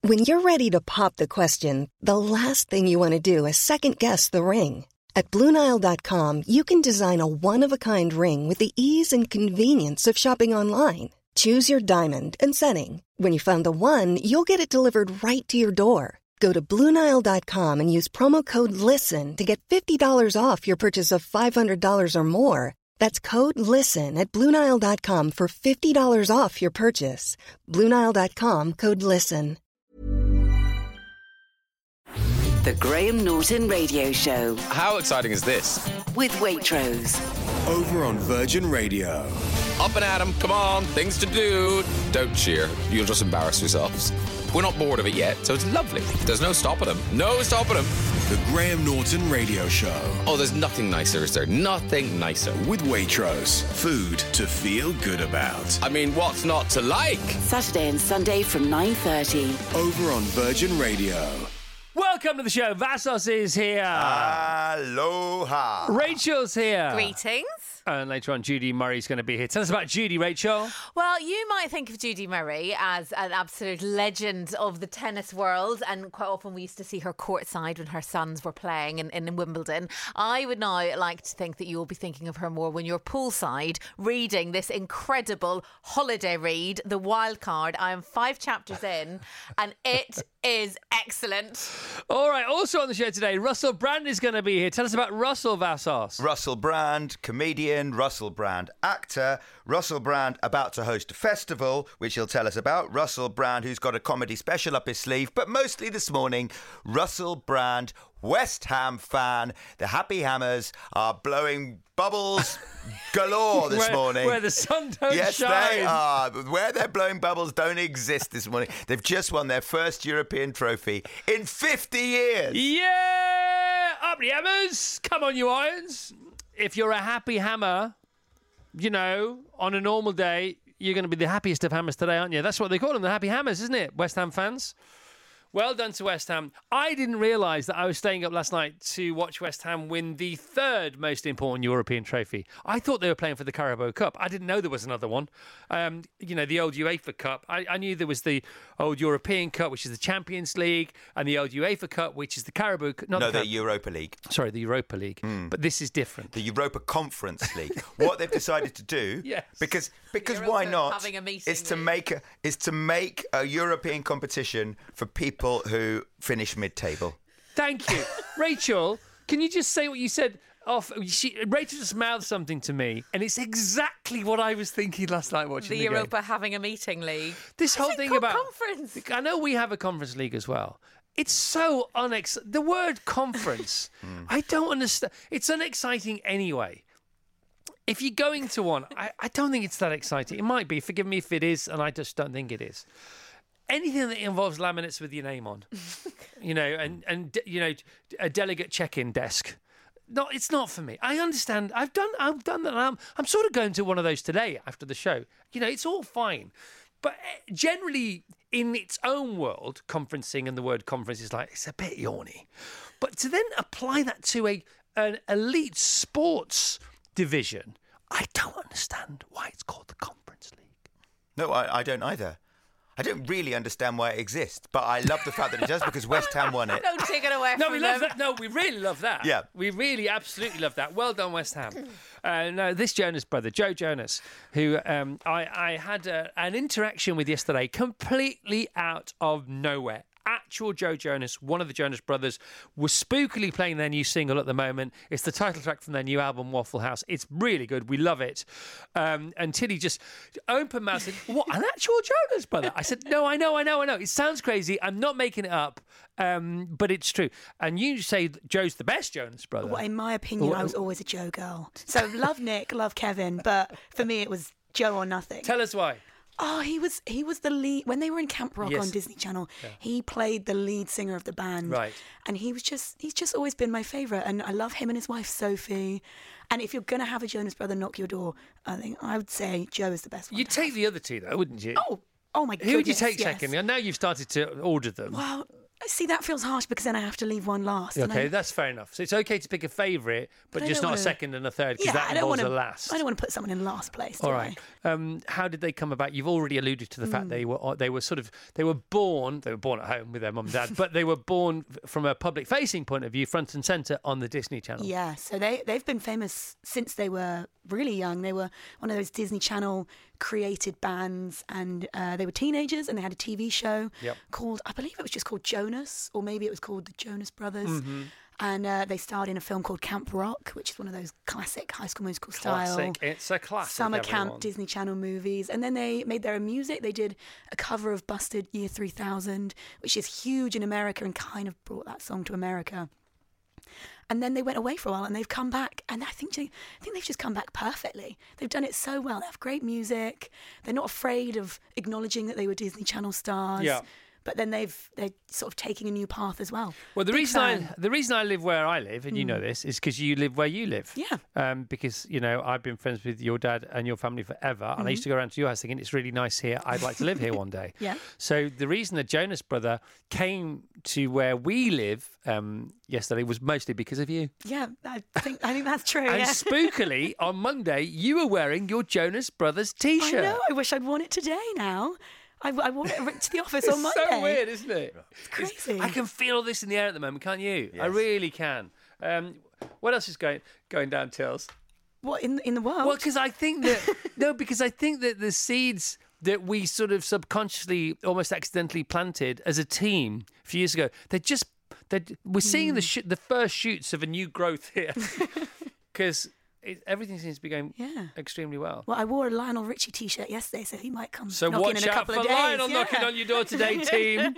When you're ready to pop the question, the last thing you want to do is second-guess the ring. At BlueNile.com, you can design a one-of-a-kind ring with the ease and convenience of shopping online. Choose your diamond and setting. When you find the one, you'll get it delivered right to your door. Go to BlueNile.com and use promo code LISTEN to get $50 off your purchase of $500 or more. That's code LISTEN at BlueNile.com for $50 off your purchase. BlueNile.com, code LISTEN. The Graham Norton Radio Show. How exciting is this? With Waitrose. Over on Virgin Radio. Up and at 'em, come on, things to do. Don't cheer, you'll just embarrass yourselves. We're not bored of it yet, so it's lovely. There's no stopping them. No stopping them. The Graham Norton Radio Show. Oh, there's nothing nicer, is there? Nothing nicer. With Waitrose. Food to feel good about. I mean, what's not to like? Saturday and Sunday from 9:30. Over on Virgin Radio. Welcome to the show. Vassos is here. Aloha. Rachel's here. Greetings. And later on, Judy Murray's going to be here. Tell us about Judy, Rachel. Well, you might think of Judy Murray as an absolute legend of the tennis world, and quite often we used to see her courtside when her sons were playing in Wimbledon. I would now like to think that you will be thinking of her more when you're poolside reading this incredible holiday read, The Wild Card. I am 5 chapters in, and it is excellent. All right, also on the show today, Russell Brand is going to be here. Tell us about Russell, Vassos. Russell Brand, comedian, Russell Brand, actor, Russell Brand about to host a festival, which he'll tell us about, Russell Brand, who's got a comedy special up his sleeve, but mostly this morning, Russell Brand, West Ham fan. The Happy Hammers are blowing bubbles galore this morning. Where the sun don't yes, shine. Yes, they are. Where they're blowing bubbles don't exist this morning. They've just won their first European trophy in 50 years. Yeah! Up the Hammers! Come on, you Irons. If you're a happy hammer, you know, on a normal day, you're going to be the happiest of hammers today, aren't you? That's what they call them, the Happy Hammers, isn't it? West Ham fans. Well done to West Ham. I didn't realise that I was staying up last night to watch West Ham win the third most important European trophy. I thought they were playing for the Carabao Cup. I didn't know there was another one. You know, the old UEFA Cup. I knew there was the old European Cup, which is the Champions League, and the old UEFA Cup, which is the Carabao Cup. The Europa League. Sorry, the Europa League. But this is different. The Europa Conference League. What they've decided to do, yes. because why not, having a meeting is to make a European competition for people who finish mid-table. Thank you. Rachel, can you just say what you said off? Rachel just mouthed something to me, and it's exactly what I was thinking last night watching the Europa game. having a meeting league. This whole thing about conference. I know we have a conference league as well. It's so the word conference, I don't understand. It's unexciting anyway. If you're going to one, I don't think it's that exciting. It might be. Forgive me if it is, and I just don't think it is. Anything that involves laminates with your name on, you know, and you know, a delegate check-in desk. No, it's not for me. I understand. I've done that. I'm sort of going to one of those today after the show. You know, it's all fine, but generally in its own world, conferencing and the word conference is like it's a bit yawny. But to then apply that to an elite sports division, I don't understand why it's called the Conference League. No, I don't either. I don't really understand why it exists, but I love the fact that it does because West Ham won it. Don't take it away No, from we them. love that. No, we really love that. Yeah. We really absolutely love that. Well done, West Ham. No, this Jonas brother, Joe Jonas, who I had an interaction with yesterday completely out of nowhere. Actual Joe Jonas, one of the Jonas brothers, was spookily playing their new single at the moment. It's the title track from their new album, Waffle House. It's really good. We love it. And Tilly just open mouth said, "What, an actual Jonas brother?" I said, "No, I know. It sounds crazy. I'm not making it up, but it's true." And you say Joe's the best Jonas brother. Well, in my opinion, I was always a Joe girl. So love Nick, love Kevin, but for me it was Joe or nothing. Tell us why. Oh, he was the lead when they were in Camp Rock Yes. on Disney Channel. Yeah. He played the lead singer of the band, right? And he's just always been my favourite. And I love him and his wife Sophie. And if you're gonna have a Jonas brother knock your door, I would say Joe is the best one. You'd take the other two though, wouldn't you? Oh my goodness. Who would you take yes. second? I know you've started to order them. Well, See, that feels harsh because then I have to leave one last. and Okay, I- that's fair enough. So it's okay to pick a favourite, but I just don't not a wanna- second and a third, because Yeah, that I don't involves want a to. last. I don't want to put someone in last place. Do All right. How did they come about? You've already alluded to the fact they were born at home with their mum and dad, but they were born from a public facing point of view, front and centre on the Disney Channel. Yeah, so they've been famous since they were really young. They were one of those Disney Channel created bands, and they were teenagers, and they had a TV show called, I believe it was just called Jonas, or maybe it was called The Jonas Brothers. Mm-hmm. And they starred in a film called Camp Rock, which is one of those classic High School Musical style Classic. It's a classic. summer everyone. camp Disney Channel movies. And then they made their own music. They did a cover of Busted Year 3000, which is huge in America, and kind of brought that song to America. And then they went away for a while, and they've come back, and I think they've just come back perfectly. They've done it so well. They have great music. They're not afraid of acknowledging that they were Disney Channel stars. Yeah. But then they're sort of taking a new path as well. Well, the Big reason fan. I live where I live, and you know this, is because you live where you live. Yeah. Because I've been friends with your dad and your family forever, and I used to go around to your house thinking it's really nice here. I'd like to live here one day. Yeah. So the reason the Jonas Brother came to where we live yesterday was mostly because of you. Yeah, I think that's true. And yeah. spookily, on Monday, you were wearing your Jonas Brothers I T-shirt. know. I wish I'd worn it today now. I wore it to the office on Monday. It's so weird, isn't it? It's crazy. I can feel all this in the air at the moment, can't you? I Yes. really can. What else is going down, Tills? What, in the world? Well, because I think that the seeds that we sort of subconsciously, almost accidentally planted as a team a few years ago, we're seeing the first shoots of a new growth here. Because everything seems to be going extremely well. Well, I wore a Lionel Richie T-shirt yesterday, so he might come So knocking watch in a out couple for of days. Lionel Yeah. knocking on your door today, team.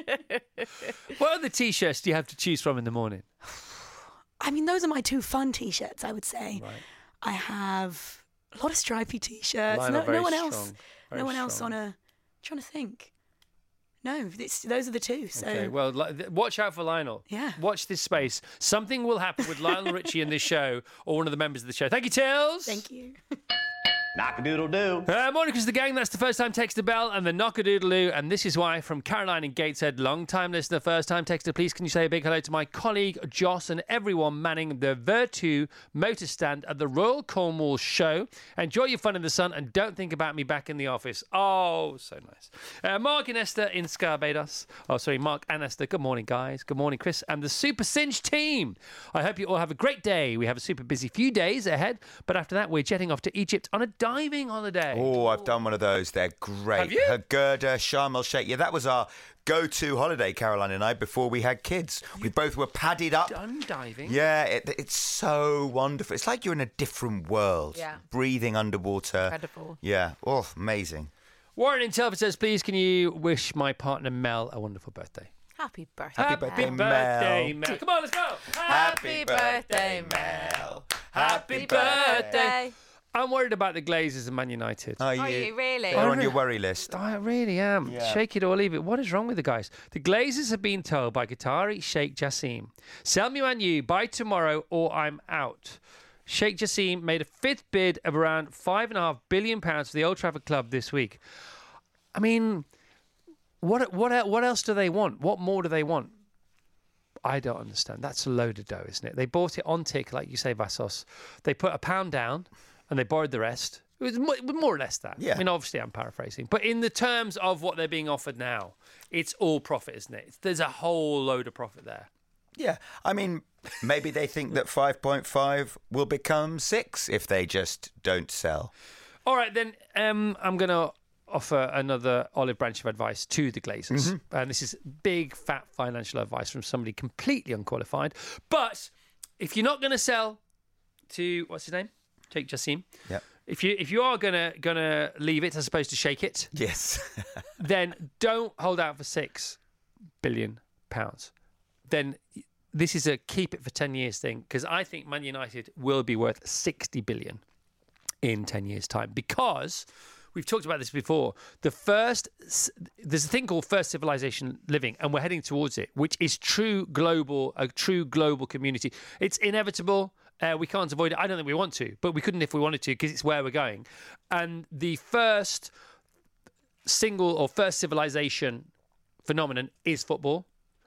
What other T-shirts do you have to choose from in the morning? I mean, those are my two fun T-shirts, I would say. Right. I have a lot of stripy T-shirts. Lionel, No very one else. strong, very No one else strong. on a. Trying to think. No, those are the two. So Okay, well, watch out for Lionel. Yeah. Watch this space. Something will happen with Lionel Richie in this show, or one of the members of the show. Thank you, Tills. thank you. Knock-a-doodle-doo. Morning, Chris the gang. That's the first time texter Bell and the knock-a-doodle-doo. And this is why, from Caroline in Gateshead, long-time listener, first-time texter, please can you say a big hello to my colleague Joss and everyone manning the Vertu motor stand at the Royal Cornwall show. Enjoy your fun in the sun and don't think about me back in the office. Oh, so nice. Mark and Esther in Barbados. Oh, sorry, Mark and Esther. Good morning, guys. Good morning, Chris and the Super Cinch team. I hope you all have a great day. We have a super busy few days ahead, but after that, we're jetting off to Egypt on a diving holiday. Oh, I've done one of those. They're great. Have you? Hurghada, Sharm el Sheikh. Yeah, that was our go-to holiday, Caroline and I, before we had kids. We both were padded up. Done diving? Yeah, it's so wonderful. It's like you're in a different world. Yeah. Breathing underwater. Incredible. Yeah. Oh, amazing. Warren in Telford says, please can you wish my partner Mel a wonderful birthday? Happy birthday. Happy birthday, birthday, Mel. Mel. Come on, let's go. Happy birthday, Mel. Happy birthday. I'm worried about the Glazers and Man United. Are Are you really? They're on your worry list. I really am. Yeah. Shake it or leave it. What is wrong with the guys? The Glazers have been told by Qatari Sheikh Jassim, sell me Man U by tomorrow or I'm out. Sheikh Jassim made a fifth bid of around £5.5 billion for the Old Trafford club this week. I mean, what else do they want? What more do they want? I don't understand. That's a load of dough, isn't it? They bought it on tick, like you say, Vassos. They put £1 down and they borrowed the rest. It was more or less that. Yeah. I mean, obviously, I'm paraphrasing. But in the terms of what they're being offered now, it's all profit, isn't it? There's a whole load of profit there. Yeah. I mean, maybe they think that 5.5 will become 6 if they just don't sell. All right, then I'm going to offer another olive branch of advice to the Glazers. And this is big, fat financial advice from somebody completely unqualified. But if you're not going to sell to, what's his name? Sheikh Jassim. Yeah. If you are gonna leave it as opposed to shake it, Yes. then don't hold out for £6 billion. Then this is a keep it for 10 years thing, because I think Man United will be worth 60 billion in 10 years' time, because we've talked about this before. There's a thing called first civilization living, and we're heading towards it, which is a true global community. It's inevitable. We can't avoid it. I don't think we want to, but we couldn't if we wanted to, because it's where we're going. And the first single or first civilization phenomenon is football.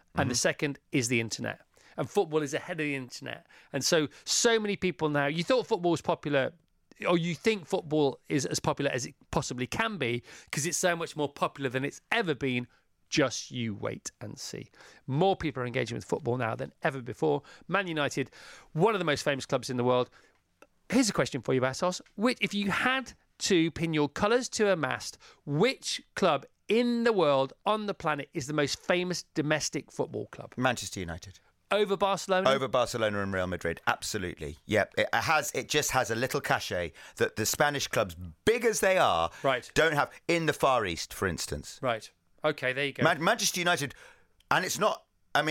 and the second is the internet. And football is ahead of the internet. And so many people now, you thought football was popular, or you think football is as popular as it possibly can be because it's so much more popular than it's ever been. Just you wait and see. More people are engaging with football now than ever before. Man United, one of the most famous clubs in the world. Here's a question for you, Vassos. If you had to pin your colours to a mast, which club in the world, on the planet, is the most famous domestic football club? Manchester United. Over Barcelona? Over Barcelona and Real Madrid, absolutely. Yep, it just has a little cachet that the Spanish clubs, big as they are, don't have in the Far East, for instance. Right. Okay, there you go. Manchester United, and it's not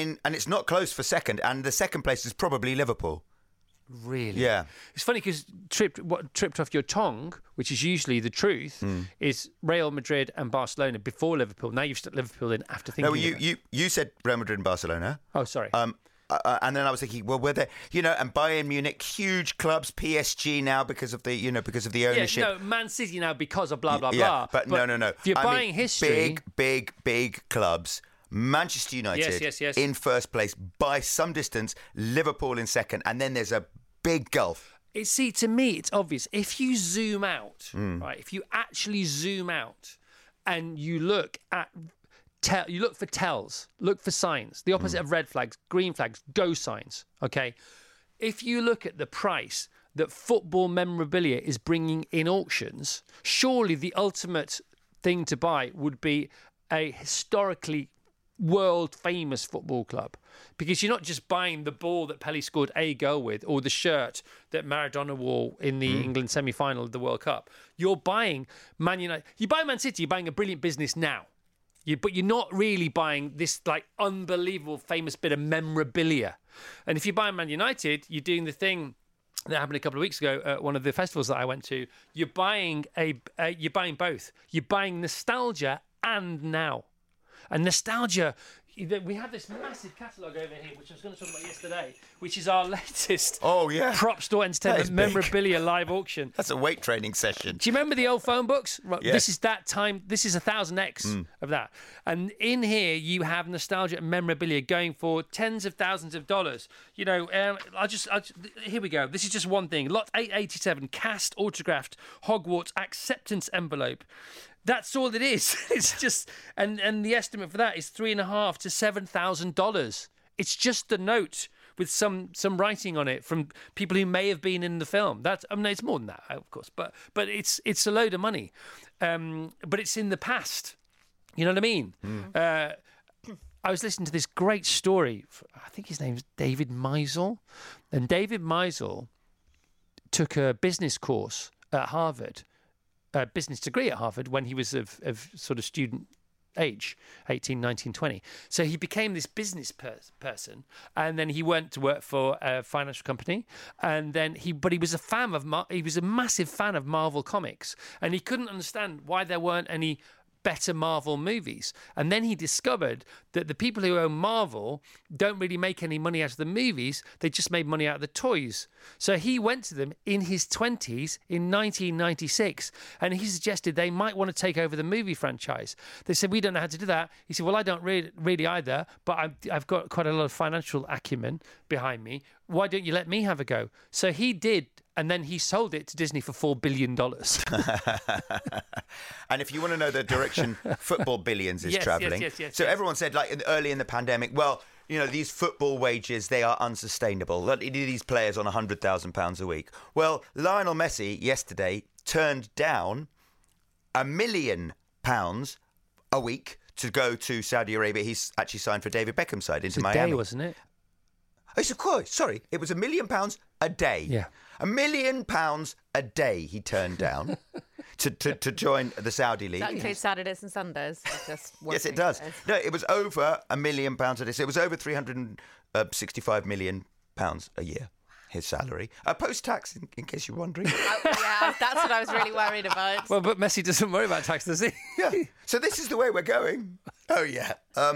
close for second, and the second place is probably Liverpool. Really? Yeah. It's funny because what tripped off your tongue, which is usually the truth, is Real Madrid and Barcelona before Liverpool. Now you've stuck Liverpool in after thinking. No, you said Real Madrid and Barcelona. Oh, sorry. And then I was thinking, well, were there, and Bayern Munich, huge clubs, PSG now because of the ownership. Yeah, no, Man City now because of blah blah blah. But no. If you're buying history, big clubs. Manchester United yes. in first place by some distance, Liverpool in second, and then there's a big gulf. To me, it's obvious. If you zoom out, right? If you actually zoom out and you look at, you look for tells, look for signs, the opposite of red flags, green flags, go signs. Okay, if you look at the price that football memorabilia is bringing in auctions, surely the ultimate thing to buy would be a historically world famous football club, because you're not just buying the ball that Pelé scored a goal with or the shirt that Maradona wore in the England semi-final of the World Cup. You're buying Man United. You buy Man City, you're buying a brilliant business now. But you're not really buying this like unbelievable famous bit of memorabilia. And if you buy Man United, you're doing the thing that happened a couple of weeks ago at one of the festivals that I went to. You're buying both. You're buying nostalgia and now. And nostalgia, we have this massive catalogue over here, which I was going to talk about yesterday, which is our latest Prop Store Entertainment memorabilia live auction. That's a weight training session. Do you remember the old phone books? Yes. This is that time. This is 1000X of that. And in here, you have nostalgia and memorabilia going for tens of thousands of dollars. Here we go. This is just one thing. Lot 887, cast autographed Hogwarts acceptance envelope. That's all it is. It's just, and the estimate for that is $3,500 to $7,000. It's just a note with some writing on it from people who may have been in the film. It's more than that, of course, but it's a load of money. But it's in the past. You know what I mean? I was listening to this great story. I think his name's David Meisel, and David Meisel took a business course at Harvard. Business degree at Harvard when he was of sort of student age, 18, 19, 20. So he became this business person, and then he went to work for a financial company, and then he was a massive fan of Marvel Comics, and he couldn't understand why there weren't any better Marvel movies. And then he discovered that the people who own Marvel don't really make any money out of the movies, they just made money out of the toys. So he went to them in his 20s in 1996, and he suggested they might want to take over the movie franchise. They said, we don't know how to do that. He said, well, I don't really either, but I've got quite a lot of financial acumen behind me. Why don't you let me have a go? So he did, and then he sold it to Disney for $4 billion. And if you want to know the direction football billions is travelling, everyone said, early in the pandemic, well, these football wages, they are unsustainable. These players on £100,000 a week. Well, Lionel Messi yesterday turned down £1 million a week to go to Saudi Arabia. He's actually signed for David Beckham's side into Miami. It's a day, wasn't it? Sorry, it was £1 million a day. Yeah. £1 million a day he turned down to join the Saudi league. Does that include Saturdays and Sundays? Yes, it does. No, it was over £1 million a day. So it was over £365 million a year, his salary. Post-tax, in case you're wondering. Yeah, that's what I was really worried about. Well, but Messi doesn't worry about tax, does he? Yeah. So this is the way we're going. Oh, yeah.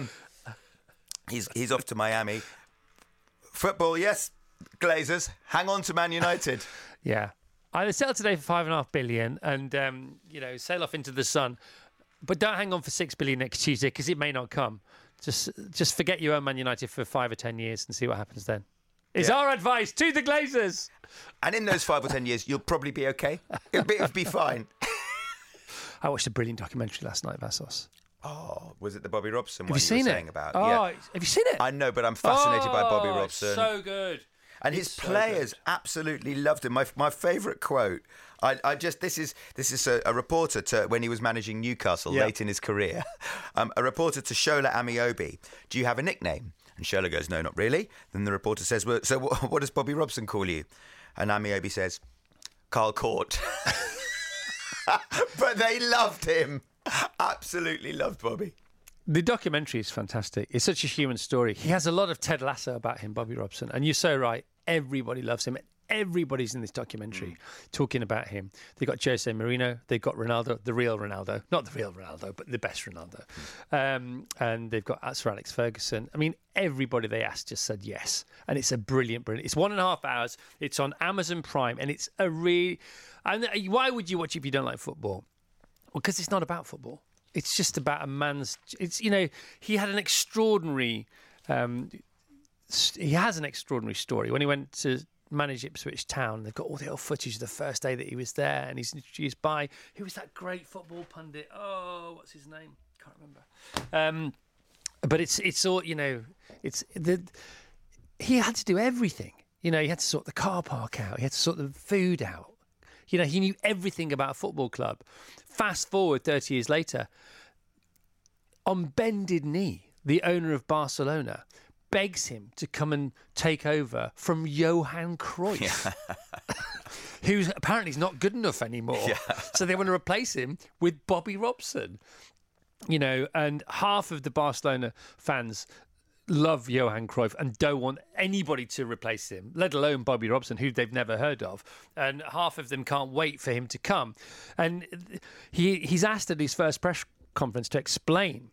He's off to Miami. Football, yes. Glazers, hang on to Man United. Yeah. Either sell today for $5.5 billion and, sail off into the sun. But don't hang on for $6 billion next Tuesday because it may not come. Just forget you own Man United for 5 or 10 years and see what happens then. Is our advice to the Glazers. And in those 5 or 10 years, you'll probably be okay. It'll be fine. I watched a brilliant documentary last night, Vassos. Oh, was it the Bobby Robson one Have you seen were it? saying about? Oh, Yeah. have you seen it? I know, but I'm fascinated by Bobby Robson. So good. And his players absolutely loved him. My favourite quote. This is a reporter to when he was managing Newcastle late in his career. A reporter to Shola Amiobi. Do you have a nickname? And Shola goes, no, not really. Then the reporter says, well, so what does Bobby Robson call you? And Amiobi says, Carl Court. But they loved him. Absolutely loved Bobby. The documentary is fantastic. It's such a human story. He has a lot of Ted Lasso about him, Bobby Robson. And you're so right. Everybody loves him. Everybody's in this documentary talking about him. They've got Jose Mourinho. They've got Ronaldo, the real Ronaldo. Not the real Ronaldo, but the best Ronaldo. And they've got Sir Alex Ferguson. I mean, everybody they asked just said yes. And it's a brilliant. It's 1.5 hours. It's on Amazon Prime. And it's a really... And why would you watch it if you don't like football? Well, because it's not about football. It's just about a man's... It's, he had an extraordinary... he has an extraordinary story. When he went to manage Ipswich Town, they've got all the old footage of the first day that he was there, and he's introduced by... Who was that great football pundit? Oh, what's his name? Can't remember. But it's all, he had to do everything. He had to sort the car park out. He had to sort the food out. He knew everything about a football club. Fast forward 30 years later, on bended knee, the owner of Barcelona begs him to come and take over from Johan Cruyff, who's apparently not good enough anymore. Yeah. So they want to replace him with Bobby Robson. And half of the Barcelona fans love Johan Cruyff and don't want anybody to replace him, let alone Bobby Robson, who they've never heard of. And half of them can't wait for him to come. And he's asked at his first press conference to explain,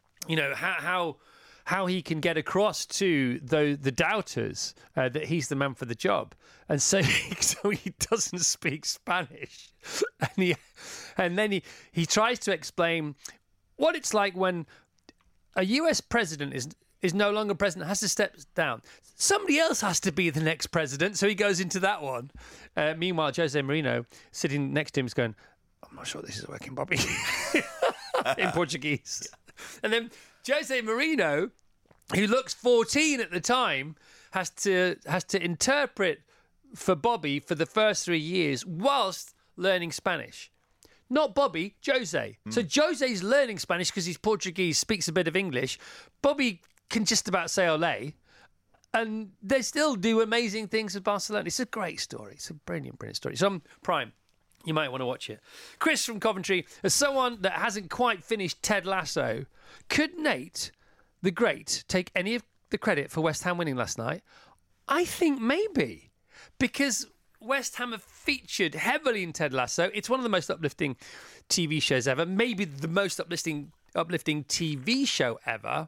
how he can get across to the doubters that he's the man for the job. And so he doesn't speak Spanish. And then he tries to explain what it's like when a US president is no longer president, has to step down. Somebody else has to be the next president, so he goes into that one. Meanwhile, Jose Mourinho, sitting next to him, is going, I'm not sure this is working, Bobby, in Portuguese. And then Jose Mourinho, who looks 14 at the time, has to interpret for Bobby for the first 3 years whilst learning Spanish. Not Bobby, Jose. So Jose's learning Spanish because he's Portuguese, speaks a bit of English. Bobby can just about say ole, and they still do amazing things with Barcelona. It's a great story. It's a brilliant, brilliant story. It's on Prime. You might want to watch it. Chris from Coventry, as someone that hasn't quite finished Ted Lasso, could Nate, the Great, take any of the credit for West Ham winning last night? I think maybe, because West Ham have featured heavily in Ted Lasso. It's one of the most uplifting TV shows ever, maybe the most uplifting TV show ever.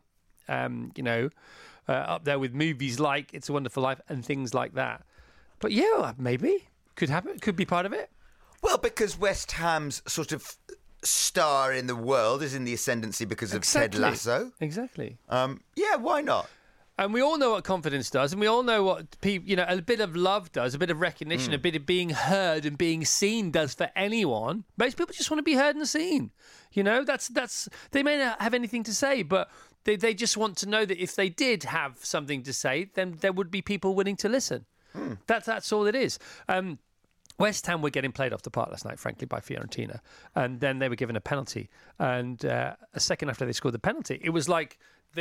Up there with movies like It's a Wonderful Life and things like that. But yeah, maybe could happen. Could be part of it. Well, because West Ham's sort of star in the world is in the ascendancy because of Ted Lasso. Exactly. Yeah, why not? And we all know what confidence does, and we all know what people, a bit of love does, a bit of recognition, a bit of being heard and being seen does for anyone. Most people just want to be heard and seen. That's they may not have anything to say, but they just want to know that if they did have something to say, then there would be people willing to listen. That's all it is. West Ham were getting played off the park last night, frankly, by Fiorentina. And then they were given a penalty. And a second after they scored the penalty, it was like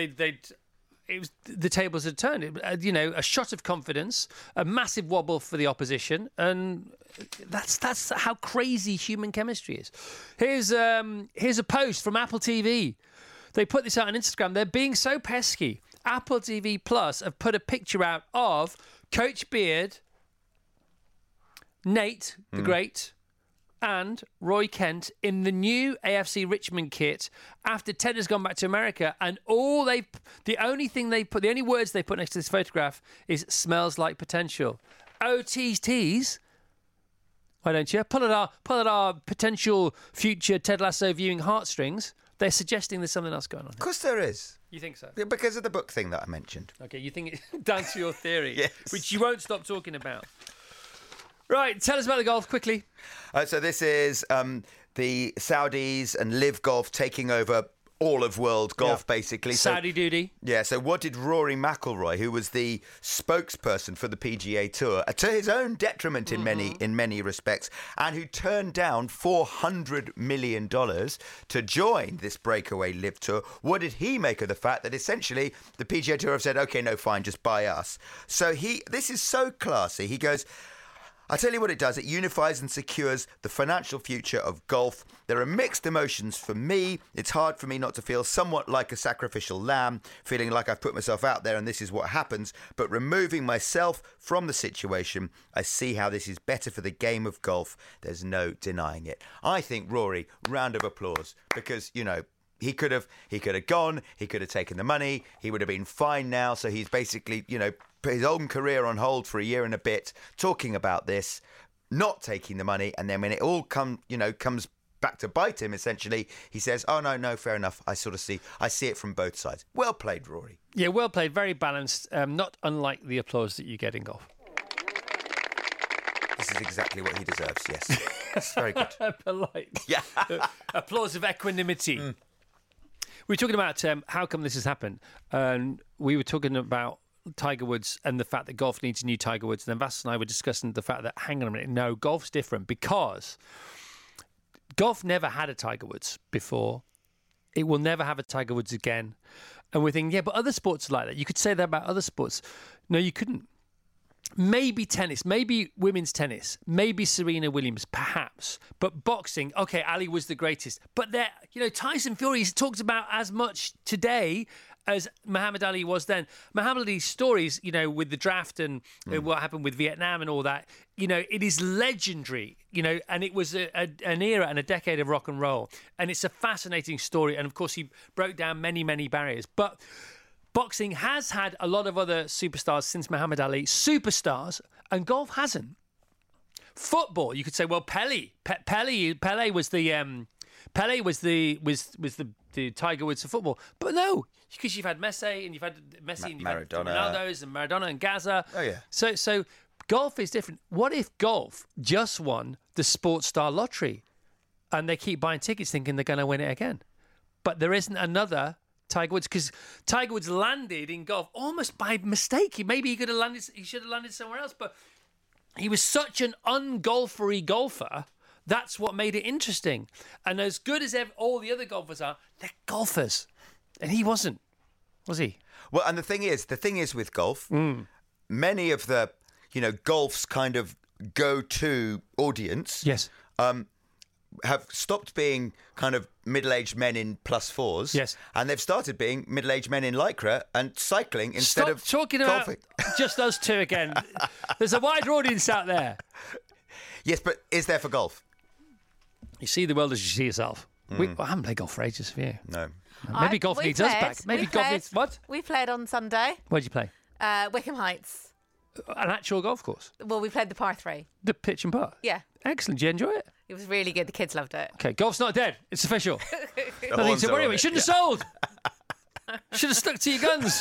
the tables had turned. A shot of confidence, a massive wobble for the opposition. And that's how crazy human chemistry is. Here's a post from Apple TV. They put this out on Instagram. They're being so pesky. Apple TV Plus have put a picture out of Coach Beard, Nate, the Great, and Roy Kent in the new AFC Richmond kit after Ted has gone back to America, and the only words they put next to this photograph is "smells like potential." Oh, tease. Why don't you pull at our potential future Ted Lasso viewing heartstrings? They're suggesting there's something else going on. Of course there is. You think so? Yeah, because of the book thing that I mentioned. Okay, you think it down to your theory, Yes. which you won't stop talking about. Right, tell us about the golf quickly. So this is the Saudis and Live Golf taking over all of world golf, basically. Saudi duty. Yeah, so what did Rory McIlroy, who was the spokesperson for the PGA Tour, to his own detriment in many respects, and who turned down $400 million to join this breakaway Live Tour, what did he make of the fact that essentially the PGA Tour have said, OK, no, fine, just buy us? So this is so classy. He goes, I tell you what it does. It unifies and secures the financial future of golf. There are mixed emotions for me. It's hard for me not to feel somewhat like a sacrificial lamb, feeling like I've put myself out there and this is what happens. But removing myself from the situation, I see how this is better for the game of golf. There's no denying it. I think, Rory, round of applause, because, you know, he could have gone, he could have taken the money, he would have been fine now. So he's basically, you know, put his own career on hold for a year and a bit, talking about this, not taking the money, and then when it all comes back to bite him, essentially, he says, "Oh no, fair enough. I see it from both sides." Well played, Rory. Yeah, well played. Very balanced. Not unlike the applause that you get in golf. This is exactly what he deserves. Yes, it's very good. Polite. Yeah. Applause of equanimity. We were talking about how come this has happened, and we were talking about Tiger Woods and the fact that golf needs a new Tiger Woods. And then Vas and I were discussing the fact that, hang on a minute, no, golf's different because golf never had a Tiger Woods before. It will never have a Tiger Woods again. And we're thinking, yeah, but other sports are like that. You could say that about other sports. No, you couldn't. Maybe tennis, maybe women's tennis, maybe Serena Williams, perhaps. But boxing, okay, Ali was the greatest. But there, you know, Tyson Fury is talked about as much today as Muhammad Ali was then. Muhammad Ali's stories, you know, with the draft and what happened with Vietnam and all that, you know, it is legendary, you know, and it was an era and a decade of rock and roll. And it's a fascinating story. And of course, he broke down many, many barriers. But boxing has had a lot of other superstars since Muhammad Ali, superstars, and golf hasn't. Football, you could say, well, Pele was the Tiger Woods of football, but no, because you've had Messi and you've had Ronaldo's and Maradona and Gaza. Oh yeah. So golf is different. What if golf just won the Sports Star Lottery, and they keep buying tickets thinking they're going to win it again, but there isn't another Tiger Woods, because Tiger Woods landed in golf almost by mistake. He should have landed somewhere else, but he was such an ungolfery golfer. That's what made it interesting. And as good as all the other golfers are, they're golfers, and he wasn't, was he? Well, and the thing is with golf, many of the, you know, golf's kind of go-to audience, yes, have stopped being kind of middle-aged men in +4s, yes, and they've started being middle-aged men in lycra and cycling instead of talking golfing. About just us two again. There's a wider audience out there. Yes, but is there for golf? You see the world as you see yourself. I haven't played golf for ages, have you? No. Maybe golf needs us back. Maybe golf needs what? We played on Sunday. Where'd you play? Wickham Heights. An actual golf course? Well, we played the par 3. The pitch and putt? Yeah. Excellent. Did you enjoy it? It was really good. The kids loved it. Okay, golf's not dead. It's official. Nothing to worry about. You shouldn't have sold. Should have stuck to your guns.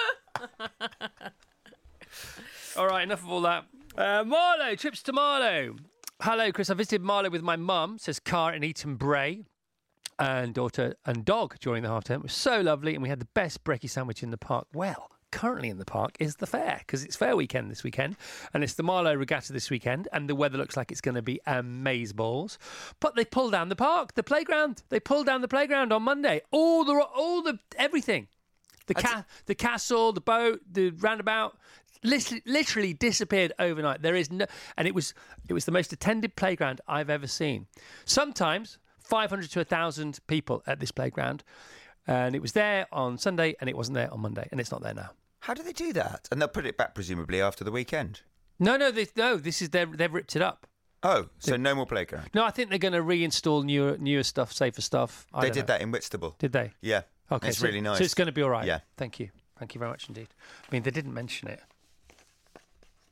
All right, enough of all that. Marlow, trips to Marlow. Hello, Chris. I visited Marlow with my mum, says Car in Eaton Bray, and daughter and dog during the half term. It was so lovely, and we had the best brekkie sandwich in the park. Well, currently in the park is the fair, because it's fair weekend this weekend, and it's the Marlow Regatta this weekend, and the weather looks like it's going to be amazeballs. But they pulled down the park, the playground. They pulled down the playground on Monday. All the everything. The castle, the boat, the roundabout. Literally disappeared overnight. There is no, and it was the most attended playground I've ever seen. Sometimes 500 to 1,000 people at this playground, and it was there on Sunday, and it wasn't there on Monday, and it's not there now. How do they do that? And they'll put it back presumably after the weekend. No. They've ripped it up. Oh, so no more playground. No, I think they're going to reinstall newer stuff, safer stuff. They did that in Whitstable. Did they? Yeah. Okay, it's really nice. So it's going to be all right. Yeah. Thank you very much indeed. I mean, they didn't mention it.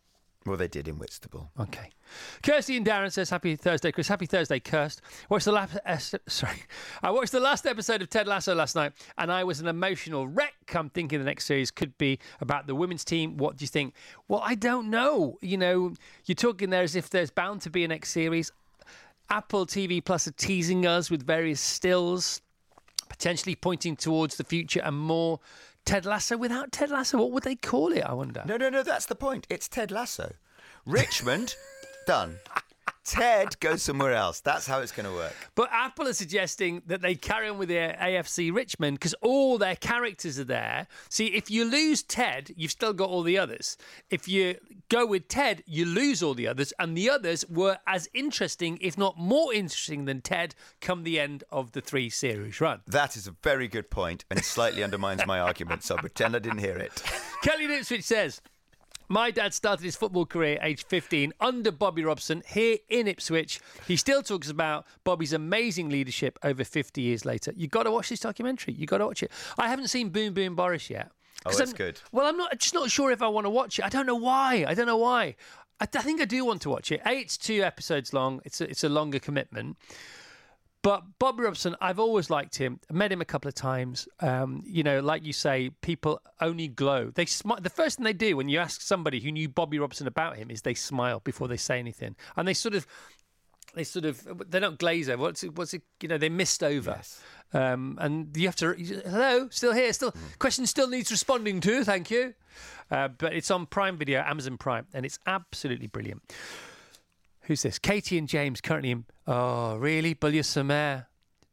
Well, they did in Whitstable. Okay. Kirsty in Darren says, happy Thursday, Chris. Happy Thursday, Kirst. I watched the last episode of Ted Lasso last night, and I was an emotional wreck. I'm thinking the next series could be about the women's team. What do you think? Well, I don't know. You know, you're talking there as if there's bound to be a next series. Apple TV Plus are teasing us with various stills, potentially pointing towards the future and more Ted Lasso. Without Ted Lasso, what would they call it, I wonder? No, that's the point. It's Ted Lasso. Richmond, done. Ted goes somewhere else. That's how it's going to work. But Apple are suggesting that they carry on with their AFC Richmond because all their characters are there. See, if you lose Ted, you've still got all the others. If you go with Ted, you lose all the others. And the others were as interesting, if not more interesting than Ted, come the end of the 3-series run. That is a very good point and slightly undermines my argument, so I'll pretend I didn't hear it. Kelly in Ipswich says, my dad started his football career aged 15 under Bobby Robson here in Ipswich. He still talks about Bobby's amazing leadership over 50 years later. You've got to watch this documentary. You've got to watch it. I haven't seen Boom Boom Boris yet. Oh, that's good. Well, I'm just not sure if I want to watch it. I don't know why. I think I do want to watch it. It's 2 episodes long. It's a longer commitment. But Bobby Robson, I've always liked him. I met him a couple of times. You know, like you say, people only glow. They smile. The first thing they do when you ask somebody who knew Bobby Robson about him is they smile before they say anything, and they don't glaze over. What's it? You know, they mist over. Yes. And you have to. Hello, still here. Question still needs responding to. Thank you. But it's on Prime Video, Amazon Prime, and it's absolutely brilliant. Who's this? Katie and James currently in... Oh, really? Boulieu-sur-Mer?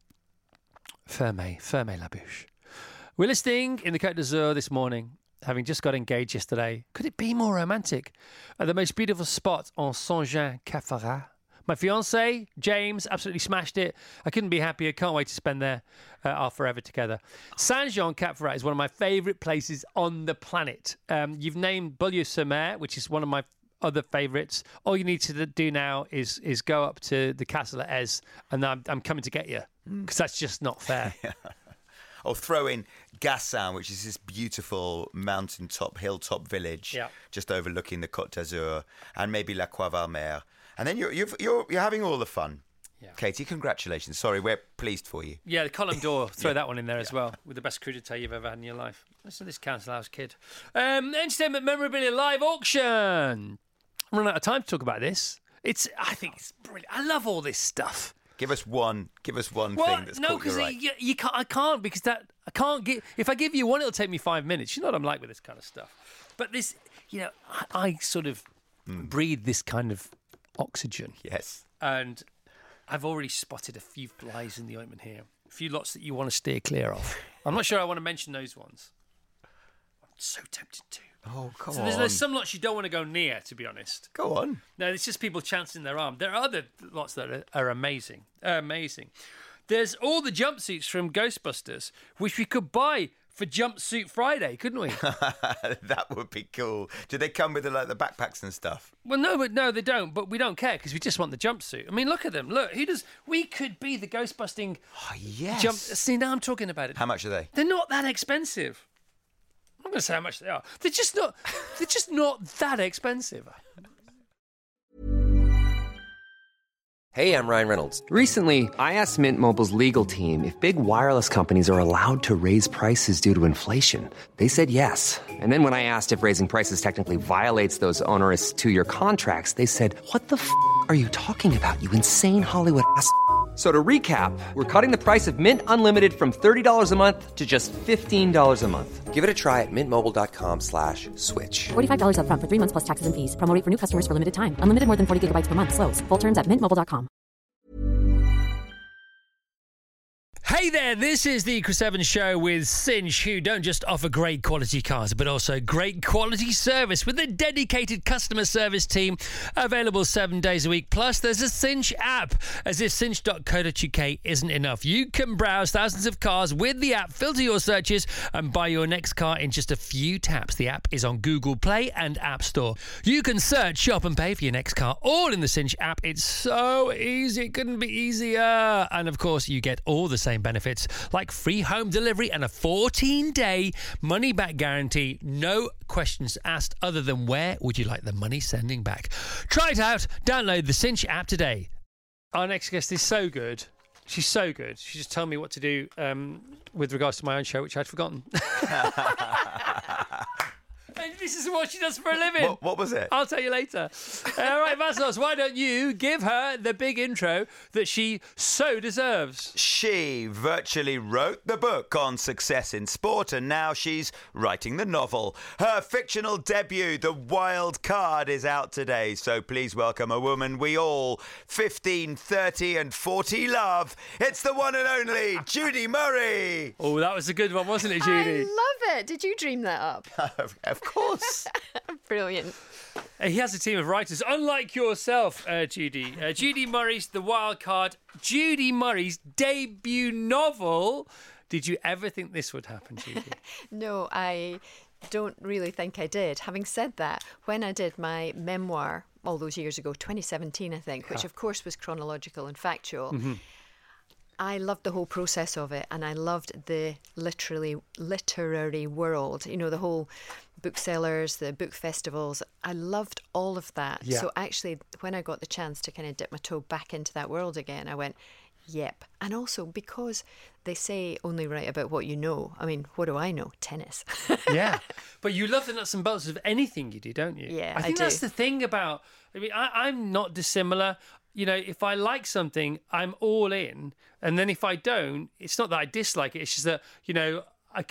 Ferme la bouche. We're listening in the Côte d'Azur this morning, having just got engaged yesterday. Could it be more romantic? At the most beautiful spot on Saint-Jean-Cap-Ferrat. My fiancé, James, absolutely smashed it. I couldn't be happier. Can't wait to spend there our forever together. Saint-Jean-Cap-Ferrat is one of my favourite places on the planet. You've named Boulieu-sur-Mer, which is one of my other favourites. All you need to do now is go up to the castle at Ez, and I'm coming to get you, because that's just not fair. Yeah. Or throw in Gassin, which is this beautiful mountaintop, hilltop village just overlooking the Côte d'Azur, and maybe La Croix-Valmer. And then you're having all the fun. Yeah. Katie, congratulations. Sorry, we're pleased for you. Yeah, the Column d'Or, throw that one in there as well, with the best crudité you've ever had in your life. Listen to this Council House kid. Entertainment Memorabilia Live Auction. I'm running out of time to talk about this. I think it's brilliant. I love all this stuff. Give us one thing that's caught your eye. You can't. I can't because I can't give. If I give you one, it'll take me 5 minutes. You know what I'm like with this kind of stuff. But this, you know, I sort of breathe this kind of oxygen. Yes. And I've already spotted a few flies in the ointment here. A few lots that you want to steer clear of. I'm not sure I want to mention those ones. I'm so tempted to. Oh, come on. There's some lots you don't want to go near, to be honest. Go on. No, it's just people chancing their arm. There are other lots that are amazing. Amazing. There's all the jumpsuits from Ghostbusters, which we could buy for Jumpsuit Friday, couldn't we? That would be cool. Do they come with the backpacks and stuff? Well, no, they don't. But we don't care because we just want the jumpsuit. I mean, look at them. Look, we could be the ghostbusting. Oh, yes. See, now I'm talking about it. How much are they? They're not that expensive. I'm not going to say how much they are. They're just not that expensive. Hey, I'm Ryan Reynolds. Recently, I asked Mint Mobile's legal team if big wireless companies are allowed to raise prices due to inflation. They said yes. And then when I asked if raising prices technically violates those onerous 2-year contracts, they said, "What the f*** are you talking about, you insane Hollywood ass?" So to recap, we're cutting the price of Mint Unlimited from $30 a month to just $15 a month. Give it a try at mintmobile.com/switch. $45 up front for 3 months plus taxes and fees. Promo rate for new customers for limited time. Unlimited more than 40 gigabytes per month. Slows full terms at mintmobile.com. Hey there, this is the Chris Evans Show with Cinch, who don't just offer great quality cars, but also great quality service with a dedicated customer service team available 7 days a week. Plus, there's a Cinch app. As if cinch.co.uk isn't enough, you can browse thousands of cars with the app, filter your searches, and buy your next car in just a few taps. The app is on Google Play and App Store. You can search, shop, and pay for your next car all in the Cinch app. It's so easy. It couldn't be easier. And of course, you get all the same brilliant benefits like free home delivery and a 14-day money-back guarantee. No questions asked other than where would you like the money sending back. Try it out. Download the Cinch app today. Our next guest is so good. She's so good. She just told me what to do with regards to my own show, which I'd forgotten. And this is what she does for a living. What was it? I'll tell you later. All right, Vassos, why don't you give her the big intro that she so deserves? She virtually wrote the book on success in sport, and now she's writing the novel. Her fictional debut, The Wild Card, is out today. So please welcome a woman we all 15, 30 and 40 love. It's the one and only Judy Murray. Oh, that was a good one, wasn't it, Judy? I love it. Did you dream that up? Of course. Brilliant. He has a team of writers, unlike yourself, Judy. Judy Murray's The Wild Card, Judy Murray's debut novel. Did you ever think this would happen, Judy? No, I don't really think I did. Having said that, when I did my memoir all those years ago, 2017, I think, which of course was chronological and factual, I loved the whole process of it, and I loved the literary world, you know, the whole booksellers, the book festivals. I loved all of that. Yeah. So actually, when I got the chance to kind of dip my toe back into that world again, I went, yep. And also because they say only write about what you know. I mean, what do I know? Tennis. Yeah. But you love the nuts and bolts of anything you do, don't you? Yeah, I think do. that's the thing about, I mean, I'm not dissimilar. You know, if I like something, I'm all in. And then if I don't, it's not that I dislike it. It's just that, you know,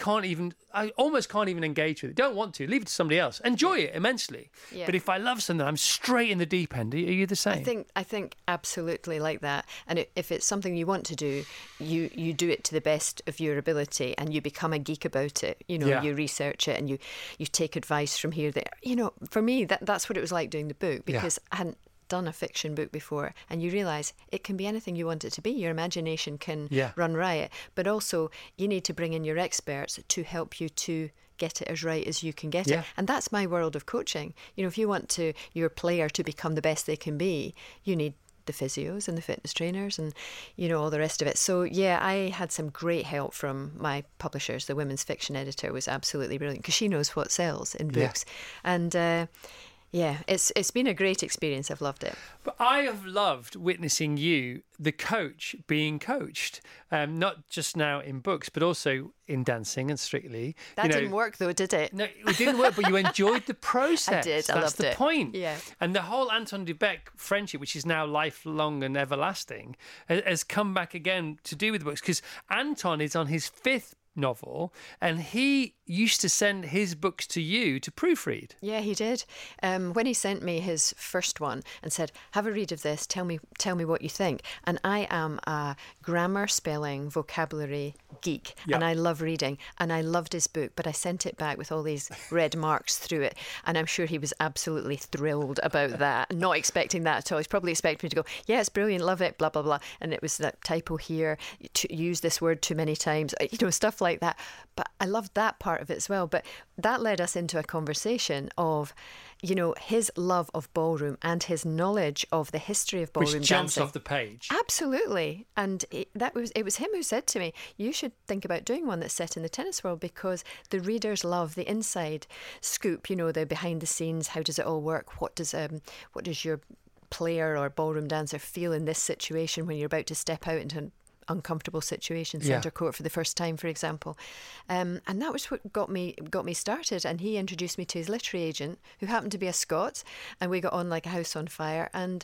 I almost can't even engage with it. Don't want to. Leave it to somebody else. Enjoy it immensely. Yeah. But if I love something, I'm straight in the deep end. Are you the same? I think absolutely like that. And if it's something you want to do, you do it to the best of your ability, and you become a geek about it. You know, you research it, and you take advice from here, there. You know, for me, that's what it was like doing the book, because I hadn't done a fiction book before, and you realise it can be anything you want it to be. Your imagination can run riot, but also you need to bring in your experts to help you to get it as right as you can get it. And that's my world of coaching. You know, if you want your player to become the best they can be, you need the physios and the fitness trainers and, you know, all the rest of it. So yeah, I had some great help from my publishers. The women's fiction editor was absolutely brilliant, because she knows what sells in books. And yeah, it's been a great experience. I've loved it. But I have loved witnessing you, the coach, being coached, not just now in books, but also in dancing and Strictly. That didn't work, though, did it? No, it didn't work, but you enjoyed the process. I did. I loved it. That's the point. Yeah. And the whole Anton Dubek friendship, which is now lifelong and everlasting, has come back again to do with the books, because Anton is on his 5th novel, and he used to send his books to you to proofread. Yeah, he did. When he sent me his first one and said, have a read of this, tell me what you think. And I am a grammar, spelling, vocabulary geek, and I love reading, and I loved his book, but I sent it back with all these red marks through it, and I'm sure he was absolutely thrilled about that, not expecting that at all. He's probably expecting me to go, yeah, it's brilliant, love it, blah, blah, blah. And it was that typo here, to use this word too many times, you know, stuff like that. But I loved that part of it as well. But that led us into a conversation of, you know, his love of ballroom and his knowledge of the history of ballroom dancing. Which jumps off the page. Absolutely. And it was him who said to me, you should think about doing one that's set in the tennis world, because the readers love the inside scoop, you know, the behind the scenes. How does it all work? What does your player or ballroom dancer feel in this situation when you're about to step out into an uncomfortable situation, centre court for the first time, for example, and that was what got me started. And he introduced me to his literary agent, who happened to be a Scot, and we got on like a house on fire, and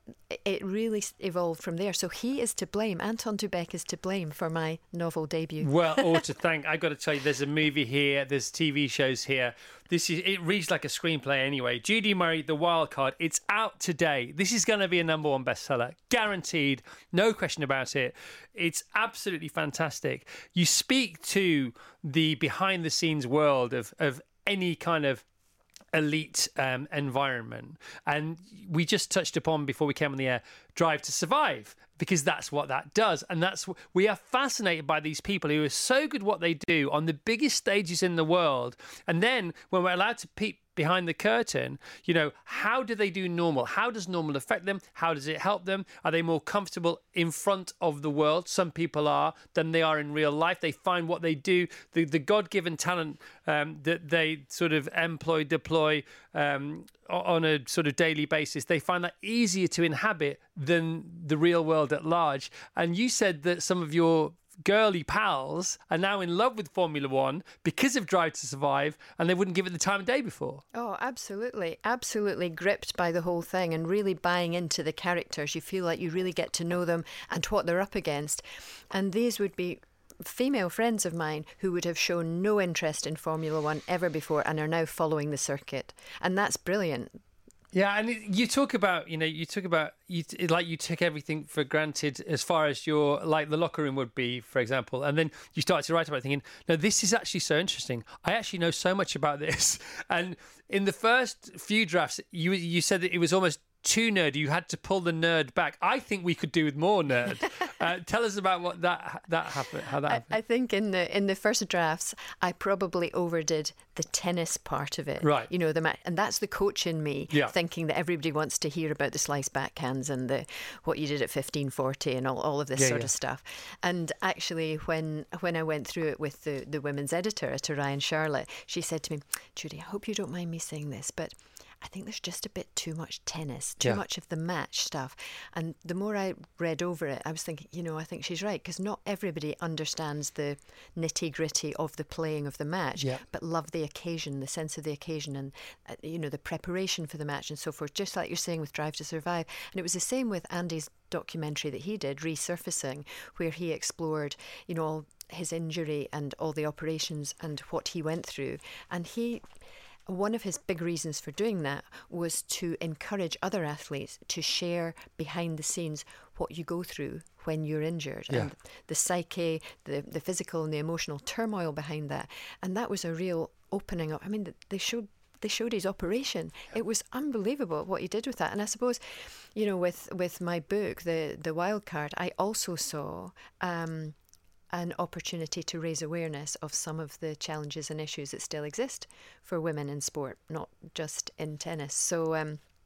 it really evolved from there. So he is to blame. Anton Dubek is to blame for my novel debut. Well, or to thank. I got to tell you, there's a movie here, there's TV shows here. It reads like a screenplay anyway. Judy Murray, The Wild Card. It's out today. This is going to be a #1 bestseller, guaranteed. No question about it. It's absolutely fantastic. You speak to the behind the scenes world of any kind of elite environment, and we just touched upon before we came on the air Drive to Survive, because that's what that does. And we are fascinated by these people who are so good what they do on the biggest stages in the world. And then when we're allowed to peep behind the curtain, how do they do normal? How does normal affect them? How does it help them? Are they more comfortable in front of the world? Some people are than they are in real life. They find what they do, the God-given talent that they sort of deploy on a sort of daily basis. They find that easier to inhabit than the real world at large. And you said that some of your girly pals are now in love with Formula One because of Drive to Survive, and they wouldn't give it the time of day before. Oh, absolutely. Absolutely gripped by the whole thing and really buying into the characters. You feel like you really get to know them and what they're up against. And these would be female friends of mine who would have shown no interest in Formula One ever before and are now following the circuit. And that's brilliant. Yeah, and you talk about, you took everything for granted as far as like the locker room would be, for example. And then you start to write about it thinking, no, this is actually so interesting. I actually know so much about this. And in the first few drafts, you said that it was almost too nerdy. You had to pull the nerd back. I think we could do with more nerd. Tell us about what that happened. How that happened. I think in the first drafts, I probably overdid the tennis part of it. Right. The match, and that's the coach in me thinking that everybody wants to hear about the slice backhands and what you did at 1540 and all of this sort of stuff. And actually, when I went through it with the women's editor at Orion Charlotte, she said to me, "Judy, I hope you don't mind me saying this, but I think there's just a bit too much tennis, too much of the match stuff." And the more I read over it, I was thinking, I think she's right, because not everybody understands the nitty-gritty of the playing of the match, but love the occasion, the sense of the occasion, and the preparation for the match and so forth, just like you're saying with Drive to Survive. And it was the same with Andy's documentary that he did, Resurfacing, where he explored, all his injury and all the operations and what he went through. And one of his big reasons for doing that was to encourage other athletes to share behind the scenes what you go through when you're injured and the psyche, the physical and the emotional turmoil behind that. And that was a real opening up. I mean, they showed his operation. It was unbelievable what he did with that. And I suppose, with my book, The Wild Card, I also saw an opportunity to raise awareness of some of the challenges and issues that still exist for women in sport, not just in tennis. So,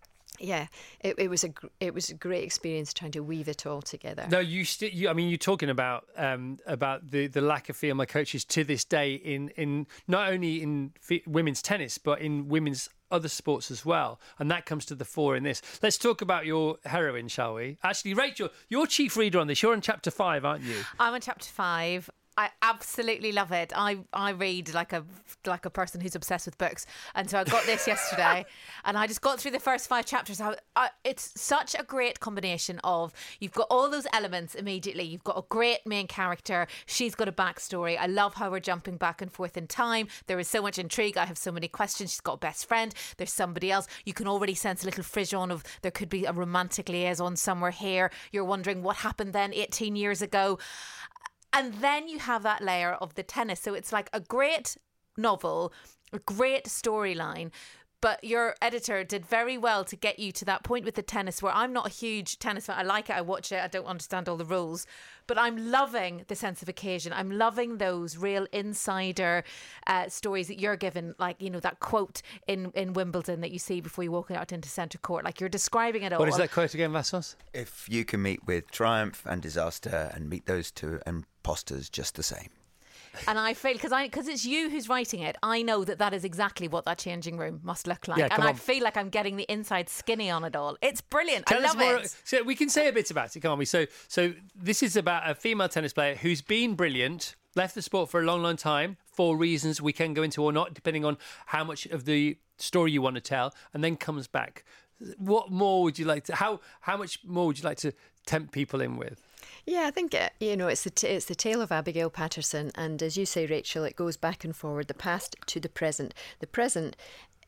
it was a great experience trying to weave it all together. No, you're talking about the lack of female coaches to this day in not only in women's tennis but in women's other sports as well, and that comes to the fore in this. Let's talk about your heroine, shall we? Actually, Rachel, you're chief reader on this. You're on chapter 5, aren't you? I'm on chapter 5. I absolutely love it. I read like a person who's obsessed with books, and so I got this yesterday, and I just got through the first 5 chapters. It's such a great combination of, you've got all those elements immediately. You've got a great main character. She's got a backstory. I love how we're jumping back and forth in time. There is so much intrigue. I have so many questions. She's got a best friend. There's somebody else. You can already sense a little frisson of there could be a romantic liaison somewhere here. You're wondering what happened then 18 years ago. And then you have that layer of the tennis. So it's like a great novel, a great storyline. But your editor did very well to get you to that point with the tennis, where I'm not a huge tennis fan. I like it, I watch it, I don't understand all the rules. But I'm loving the sense of occasion. I'm loving those real insider stories that you're given, like, that quote in Wimbledon that you see before you walk out into centre court. Like, you're describing it all. What is that quote again, Vassos? If you can meet with triumph and disaster and meet those two imposters just the same. And I feel, because it's you who's writing it, I know that is exactly what that changing room must look like. I feel like I'm getting the inside skinny on it all. It's brilliant. I love it. So we can say a bit about it, can't we? So this is about a female tennis player who's been brilliant, left the sport for a long, long time, for reasons we can go into or not, depending on how much of the story you want to tell, and then comes back. What more would you like to? How much more would you like to tempt people in with? Yeah, I think it's the tale of Abigail Patterson, and as you say, Rachel, it goes back and forward, the past to the present. The present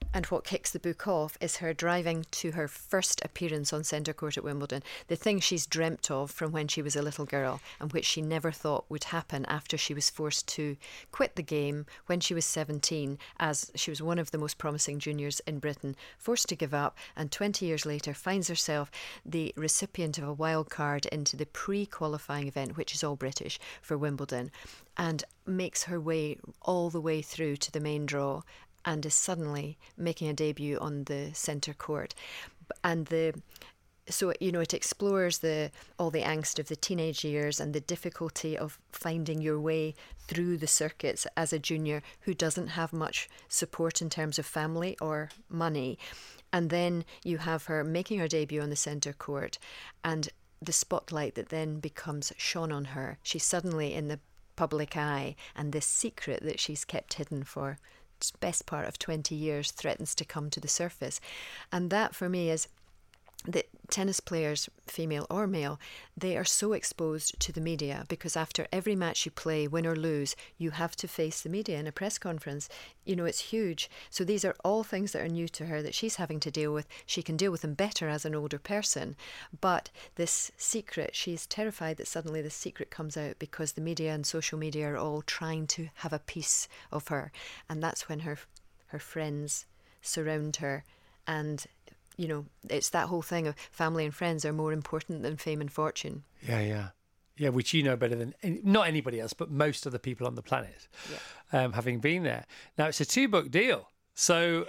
And what kicks the book off is her driving to her first appearance on centre court at Wimbledon, the thing she's dreamt of from when she was a little girl, and which she never thought would happen after she was forced to quit the game when she was 17, as she was one of the most promising juniors in Britain, forced to give up, and 20 years later finds herself the recipient of a wild card into the pre-qualifying event, which is all British, for Wimbledon, and makes her way all the way through to the main draw, and is suddenly making a debut on the centre court. And so, you know, it explores all the angst of the teenage years and the difficulty of finding your way through the circuits as a junior who doesn't have much support in terms of family or money. And then you have her making her debut on the centre court, and the spotlight that then becomes shone on her. She's suddenly in the public eye, and this secret that she's kept hidden for best part of 20 years threatens to come to the surface. And that for me is that tennis players, female or male, they are so exposed to the media, because after every match you play, win or lose, you have to face the media in a press conference. You know, it's huge. So these are all things that are new to her that she's having to deal with. She can deal with them better as an older person. But this secret, she's terrified that suddenly this secret comes out because the media and social media are all trying to have a piece of her. And that's when her friends surround her, and you know, it's that whole thing of family and friends are more important than fame and fortune. Yeah, which you know better than not anybody else, but most of the people on the planet, having been there. Now, it's a 2-book deal. So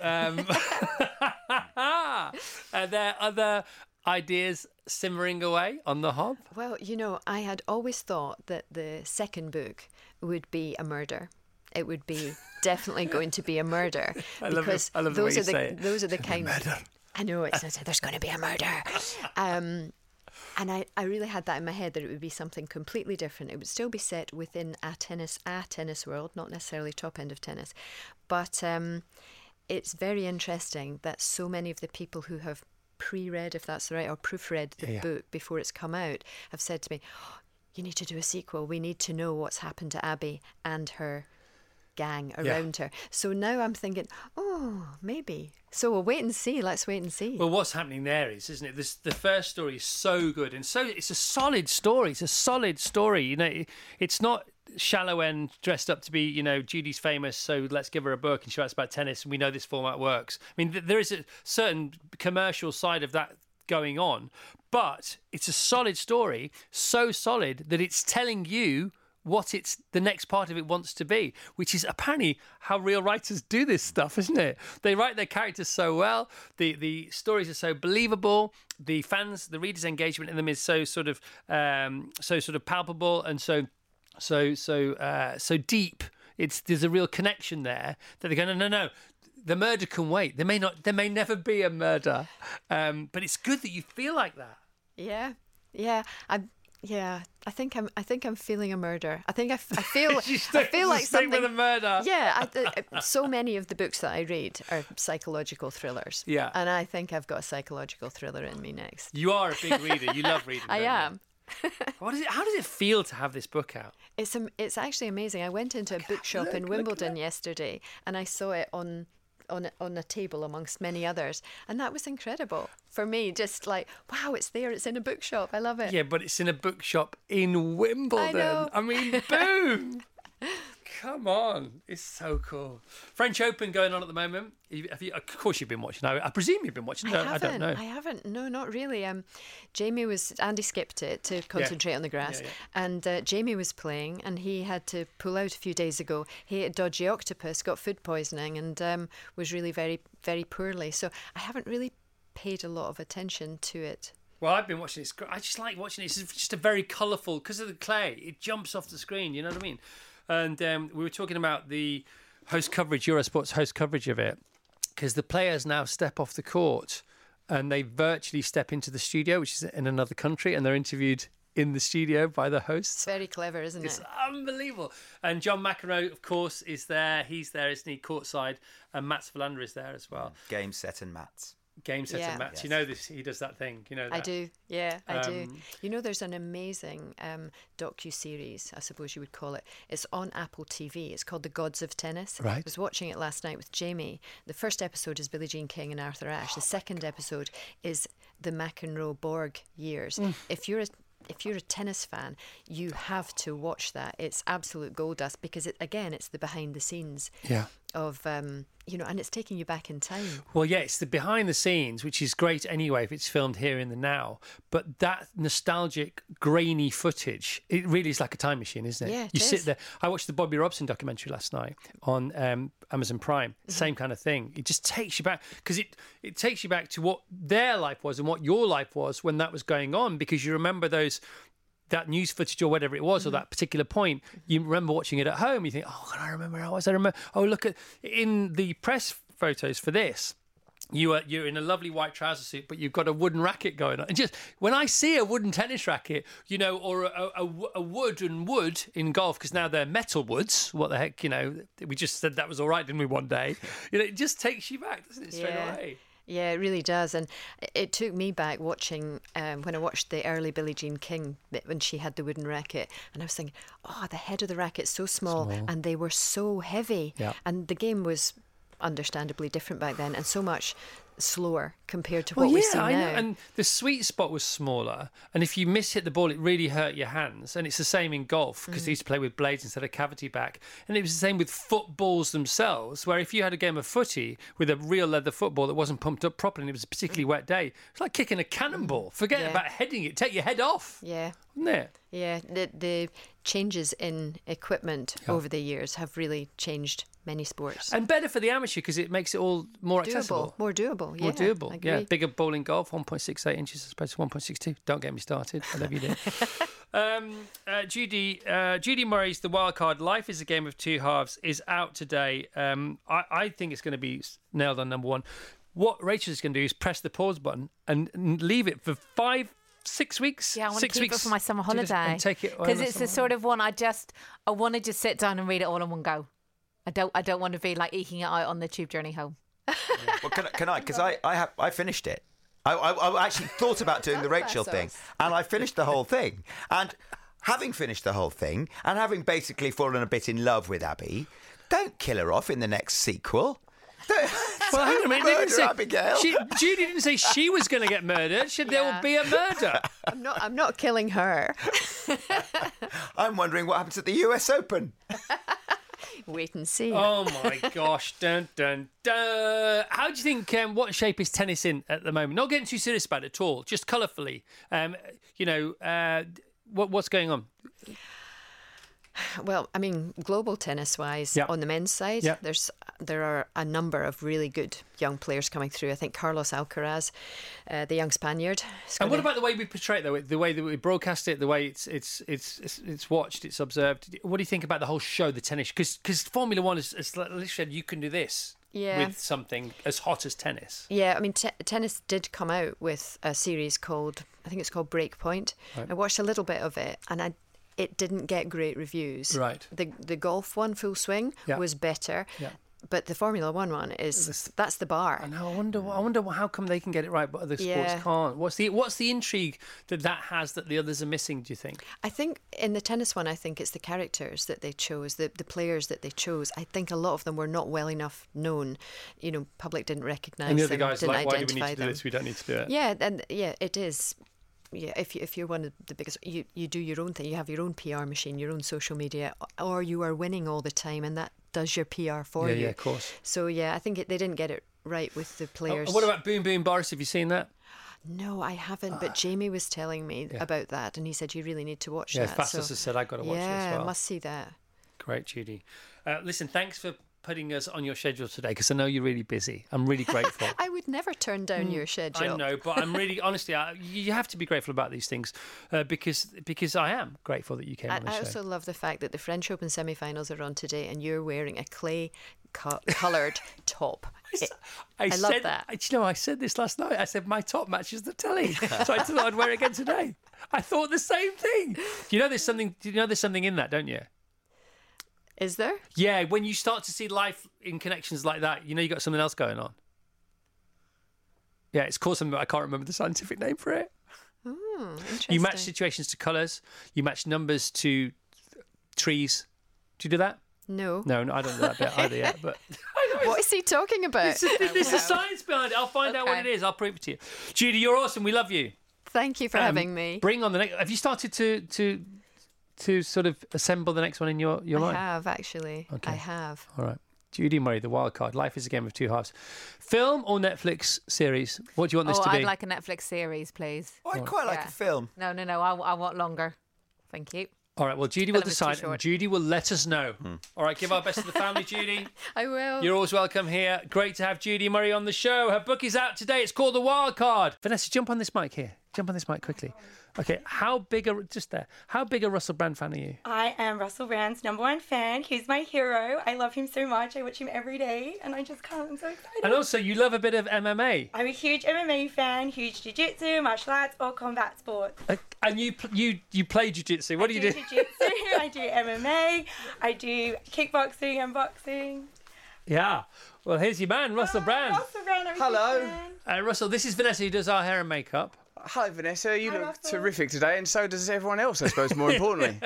are there other ideas simmering away on the hob? Well, you know, I had always thought that the second book would be a murder. It would be definitely going to be a murder. I love those are the kind of... I know, there's going to be a murder. And I really had that in my head, that it would be something completely different. It would still be set within a tennis world, not necessarily top end of tennis. But it's very interesting that so many of the people who have pre-read, if that's right, or proofread the book before it's come out, have said to me, you need to do a sequel. We need to know what's happened to Abby and her gang around her. So now I'm thinking, maybe. So we'll wait and see. Let's wait and see. Well, what's happening there is, isn't it? The first story is so good, and so it's a solid story. It's a solid story. You know, it's not shallow end dressed up to be, you know, Judy's famous, so let's give her a book and she writes about tennis and we know this format works. I mean, there is a certain commercial side of that going on, but it's a solid story, so solid that it's telling you what the next part of it wants to be, which is apparently how real writers do this stuff, isn't it? They write their characters so well, the stories are so believable, the readers' engagement in them is so sort of palpable and so deep. There's a real connection there that they're going, no. The murder can wait. There may never be a murder, but it's good that you feel like that. Yeah. I think I'm feeling a murder. I feel like something with a murder. Yeah, so many of the books that I read are psychological thrillers. Yeah, and I think I've got a psychological thriller in me next. You are a big reader. You love reading. I am. How does it feel to have this book out? It's actually amazing. I went into a bookshop in Wimbledon yesterday, and I saw it on a table amongst many others, and that was incredible for me. Just like, wow, it's there, it's in a bookshop. I love it. Yeah, but it's in a bookshop in Wimbledon. I know. I mean, boom. Come on, it's so cool. French Open going on at the moment. Of course, you've been watching. I presume you've been watching. I don't know. I haven't. No, not really. Andy skipped it to concentrate on the grass, and Jamie was playing, and he had to pull out a few days ago. He ate a dodgy octopus, got food poisoning, and was really very, very poorly. So I haven't really paid a lot of attention to it. Well, I've been watching it. I just like watching it. It's just a very colourful, because of the clay. It jumps off the screen. You know what I mean? And we were talking about the host coverage, Eurosport's host coverage of it, because the players now step off the court and they virtually step into the studio, which is in another country, and they're interviewed in the studio by the hosts. It's very clever, isn't it? It's unbelievable. And John McEnroe, of course, is there. He's there, isn't he, courtside. And Mats Wilander is there as well. Game, set and Mats. game setter Matt. Yes. You know this. He does that thing. You know that. I do. Yeah, I do. You know, there's an amazing docu-series, I suppose you would call it. It's on Apple TV. It's called The Gods of Tennis. Right. I was watching it last night with Jamie. The first episode is Billie Jean King and Arthur Ashe. The second episode is the McEnroe-Borg years. If you're a tennis fan, you have to watch that. It's absolute gold dust because it's the behind the scenes of and it's taking you back in time. Well, yeah, it's the behind the scenes, which is great anyway if it's filmed here in the now. But that nostalgic, grainy footage, it really is like a time machine, isn't it? Yeah, you sit there. I watched the Bobby Robson documentary last night on Amazon Prime. Same kind of thing. It just takes you back because it takes you back to what their life was and what your life was when that was going on, because you remember that news footage or whatever it was, or that particular point, you remember watching it at home. You think, oh, God, I remember how I was. I remember. Oh, look at in the press photos for this. You're in a lovely white trouser suit, but you've got a wooden racket going on. And just when I see a wooden tennis racket, or a wood in golf, because now they're metal woods. What the heck, we just said that was all right, didn't we? One day, it just takes you back, doesn't it? Straight away. Yeah, it really does. And it took me back watching, when I watched the early Billie Jean King, when she had the wooden racket, and I was thinking, oh, the head of the racket's so small. And they were so heavy. Yeah. And the game was understandably different back then and so much slower compared to what we see now. I know. And the sweet spot was smaller, and if you hit the ball, it really hurt your hands. And it's the same in golf, because they used to play with blades instead of cavity back. And it was the same with footballs themselves, where if you had a game of footy with a real leather football that wasn't pumped up properly and it was a particularly wet day, it's like kicking a cannonball. Forget about heading it, take your head off. Yeah. Isn't it? Yeah, the changes in equipment over the years have really changed many sports. And better for the amateur, because it makes it all more accessible. More doable, yeah. More doable, yeah. Bigger ball in golf, 1.68 inches as opposed to 1.62. Don't get me started, whatever you do. Judy Murray's The Wild Card, Life is a Game of Two Halves, is out today. I think it's going to be nailed on number one. What Rachel's going to do is press the pause button and leave it for 6 weeks. Yeah, I want to keep it for my summer holiday. And take it because it's the sort of one I want to just sit down and read it all in one go. I don't want to be like eking it out on the tube journey home. Well, can I? Because I finished it. I actually thought about doing the Rachel thing, and I finished the whole thing. And having finished the whole thing, and having basically fallen a bit in love with Abby, don't kill her off in the next sequel. Well, hang on a minute. Abigail. Judy didn't say she was going to get murdered. There will be a murder. I'm not killing her. I'm wondering what happens at the US Open. Wait and see. Oh my gosh! Dun dun dun. How do you think? What shape is tennis in at the moment? Not getting too serious about it at all. Just colourfully. What's going on? Well, I mean, global tennis-wise, on the men's side, there are a number of really good young players coming through. I think Carlos Alcaraz, the young Spaniard. And what about the way we portray it, though? The way that we broadcast it, the way it's watched, it's observed. What do you think about the whole show, the tennis? Because Formula One is literally said you can do this. Yeah. With something as hot as tennis. Yeah, I mean, tennis did come out with a series called, I think it's called Breakpoint. Right. I watched a little bit of it, and it didn't get great reviews. Right. The golf one, Full Swing, was better. Yeah. But the Formula One that's the bar. I know. I wonder how come they can get it right, but other sports can't. What's the intrigue that has that the others are missing? Do you think? I think in the tennis one, I think it's the characters that they chose, the players that they chose. I think a lot of them were not well enough known. Public didn't recognise them. And the other guys didn't like, why do we identify need to do this? We don't need to do it. Yeah, and it is. Yeah, if you're one of the biggest, you do your own thing. You have your own PR machine, your own social media, or you are winning all the time, and that does your PR for you. Yeah, of course. So yeah, I think they didn't get it right with the players. What about Boom Boom Boris? Have you seen that? No, I haven't. But Jamie was telling me about that, and he said you really need to watch that. Yeah, Fastos has said I've got to watch it as well. Yeah, I must see that. Great, Judy. Listen, thanks for putting us on your schedule today, because I know you're really busy. I'm really grateful. I would never turn down your schedule. I know, but I'm really, honestly, you have to be grateful about these things because I am grateful that you came on the show. I also love the fact that the French Open semi-finals are on today and you're wearing a clay coloured top. I love that. I said this last night. I said my top matches the telly, so I thought I'd wear it again today. I thought the same thing. Do you know there's something in that, don't you? Is there? Yeah, when you start to see life in connections like that, you got something else going on. Yeah, it's called something, but I can't remember the scientific name for it. Interesting. You match situations to colours. You match numbers to trees. Do you do that? No. No, I don't do that bit either yet. But what is he talking about? There's a science behind it. I'll find out what it is. I'll prove it to you. Judy, you're awesome. We love you. Thank you for having me. Bring on the next. Have you started to sort of assemble the next one in your mind? I have, actually. Okay. I have. All right. Judy Murray, The Wild Card. Life is a Game of Two Halves. Film or Netflix series? What do you want this to be? I'd like a Netflix series, please. Oh, I'd quite like a film. No. I want longer. Thank you. All right, well, Judy will decide, and Judy will let us know. All right, give our best to the family, Judy. I will. You're always welcome here. Great to have Judy Murray on the show. Her book is out today. It's called The Wild Card. Vanessa, jump on this mic here. Jump on this mic quickly. Okay, how big a Russell Brand fan are you? I am Russell Brand's #1 fan. He's my hero. I love him so much. I watch him every day, and I just can't. I'm so excited. And also, you love a bit of MMA. I'm a huge MMA fan, huge jiu-jitsu, martial arts, or combat sports. And you play jiu-jitsu. What do you do? Jiu-jitsu. I do MMA. I do kickboxing and boxing. Yeah. Well, here's your man, Russell Brand. Russell Brand. Hello. Russell, this is Vanessa who does our hair and makeup. Hi, Vanessa. You look terrific today, and so does everyone else, I suppose, more importantly.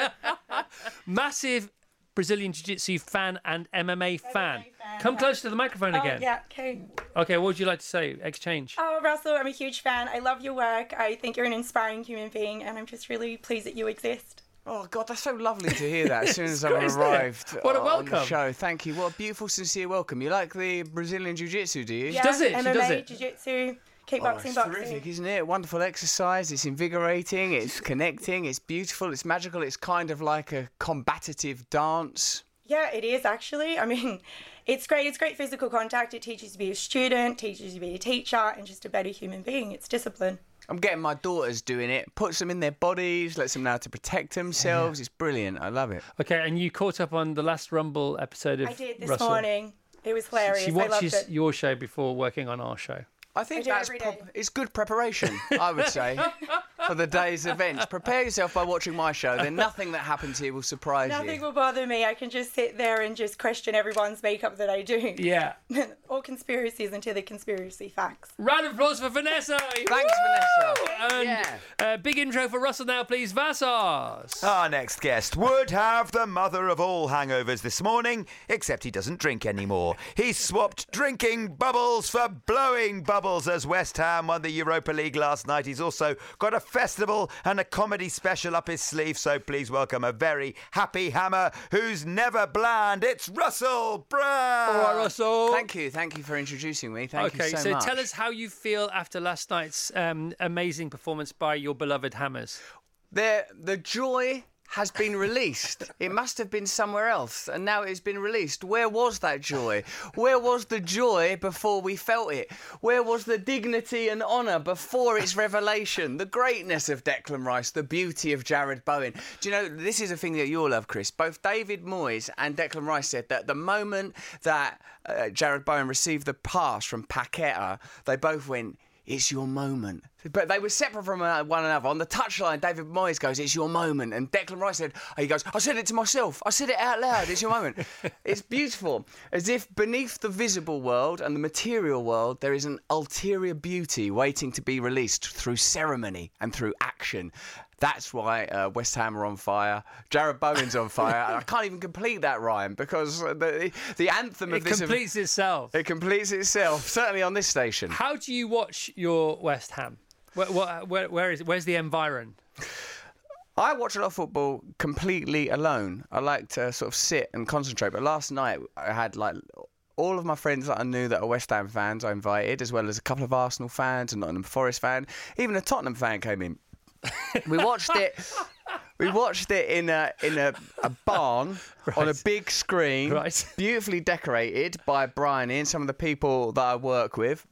Massive Brazilian Jiu-Jitsu fan and MMA fan. Come close to the microphone again. Yeah, okay. Okay, what would you like to say? Exchange. Oh, Russell, I'm a huge fan. I love your work. I think you're an inspiring human being, and I'm just really pleased that you exist. Oh, God, that's so lovely to hear that as soon as I've great, arrived what a on welcome. the show. Thank you. What a beautiful, sincere welcome. You like the Brazilian Jiu-Jitsu, do you? Yeah, She does it. MMA, Jiu-Jitsu, kickboxing, it's boxing. terrific, isn't it? Wonderful exercise. It's invigorating. It's connecting. It's beautiful. It's magical. It's kind of like a combative dance. Yeah, it is actually. I mean, it's great. It's great physical contact. It teaches you to be a student, teaches you to be a teacher, and just a better human being. It's discipline. I'm getting my daughters doing it. Puts them in their bodies, lets them know how to protect themselves. It's brilliant. I love it. Okay, and you caught up on the last Rumble episode of I did this Russell. morning. It was hilarious. She I loved watches it. your show before working on our show. I think do that's every day. it's good preparation, I would say, for the day's events. Prepare yourself by watching my show. Then nothing that happens here will surprise Nothing you. will bother me. I can just sit there and just question everyone's makeup that I do. Yeah. All conspiracies until the conspiracy facts. Round of applause for Vanessa. Thanks, Vanessa. And big intro for Russell now, please. Vassos. Our next guest would have the mother of all hangovers this morning, except he doesn't drink anymore. He's swapped drinking bubbles for blowing bubbles as West Ham won the Europa League last night. He's also got a festival and a comedy special up his sleeve, so please welcome a very happy hammer who's never bland. It's Russell Brand. All right, Russell. Thank you for introducing me. Thank you so much. Okay, so tell us how you feel after last night's amazing performance by your beloved Hammers. The joy has been released. It must have been somewhere else, and now it's been released. Where was that joy? Where was the joy before we felt it? Where was the dignity and honour before its revelation? The greatness of Declan Rice, the beauty of Jared Bowen. Do you know, this is a thing that you'll love, Chris. Both David Moyes and Declan Rice said that the moment that Jared Bowen received the pass from Paqueta, they both went, "It's your moment." But they were separate from one another. On the touchline, David Moyes goes, "It's your moment." And Declan Rice said, he goes, "I said it to myself. I said it out loud. It's your moment." It's beautiful. As if beneath the visible world and the material world, there is an ulterior beauty waiting to be released through ceremony and through action. That's why West Ham are on fire. Jared Bowen's on fire. I can't even complete that rhyme because the anthem of this... It completes itself. It completes itself, certainly on this station. How do you watch your West Ham? Where's the environ? I watch a lot of football completely alone. I like to sort of sit and concentrate. But last night I had all of my friends that I knew that are West Ham fans I invited, as well as a couple of Arsenal fans, a Nottingham Forest fan. Even a Tottenham fan came in. We watched it. We watched it in a barn on a big screen, beautifully decorated by Bryony and some of the people that I work with.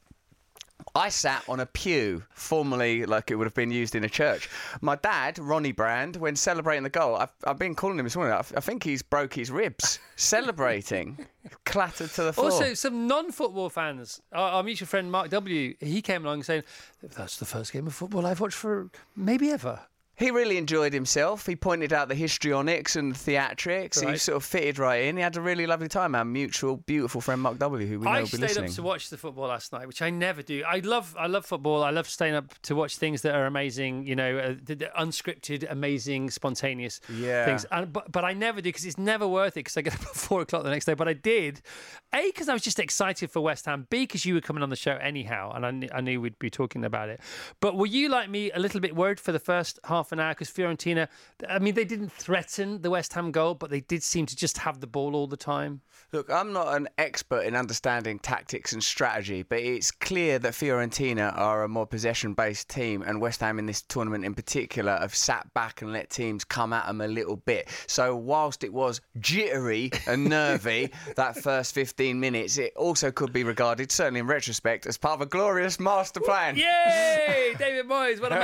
I sat on a pew, formerly like it would have been used in a church. My dad, Ronnie Brand, when celebrating the goal, I've been calling him this morning, I think he's broke his ribs celebrating, clattered to the floor. Also, some non-football fans, our mutual friend Mark W., he came along saying, "That's the first game of football I've watched for maybe ever." He really enjoyed himself. He pointed out the histrionics and the theatrics. Right. He sort of fitted right in. He had a really lovely time. Our mutual, beautiful friend Mark W, who we know will be listening. I stayed up to watch the football last night, which I never do. I love football. I love staying up to watch things that are amazing, the unscripted, amazing, spontaneous things. But I never do because it's never worth it because I get up at 4 o'clock the next day. But I did, A, because I was just excited for West Ham, B, because you were coming on the show anyhow, and I knew we'd be talking about it. But were you, like me, a little bit worried for the first half an hour? Because Fiorentina, I mean, they didn't threaten the West Ham goal, but they did seem to just have the ball all the time. Look, I'm not an expert in understanding tactics and strategy, but it's clear that Fiorentina are a more possession-based team, and West Ham in this tournament in particular have sat back and let teams come at them a little bit. So whilst it was jittery and nervy, that first 15 minutes, it also could be regarded, certainly in retrospect, as part of a glorious master plan. Yay! David Moyes, what a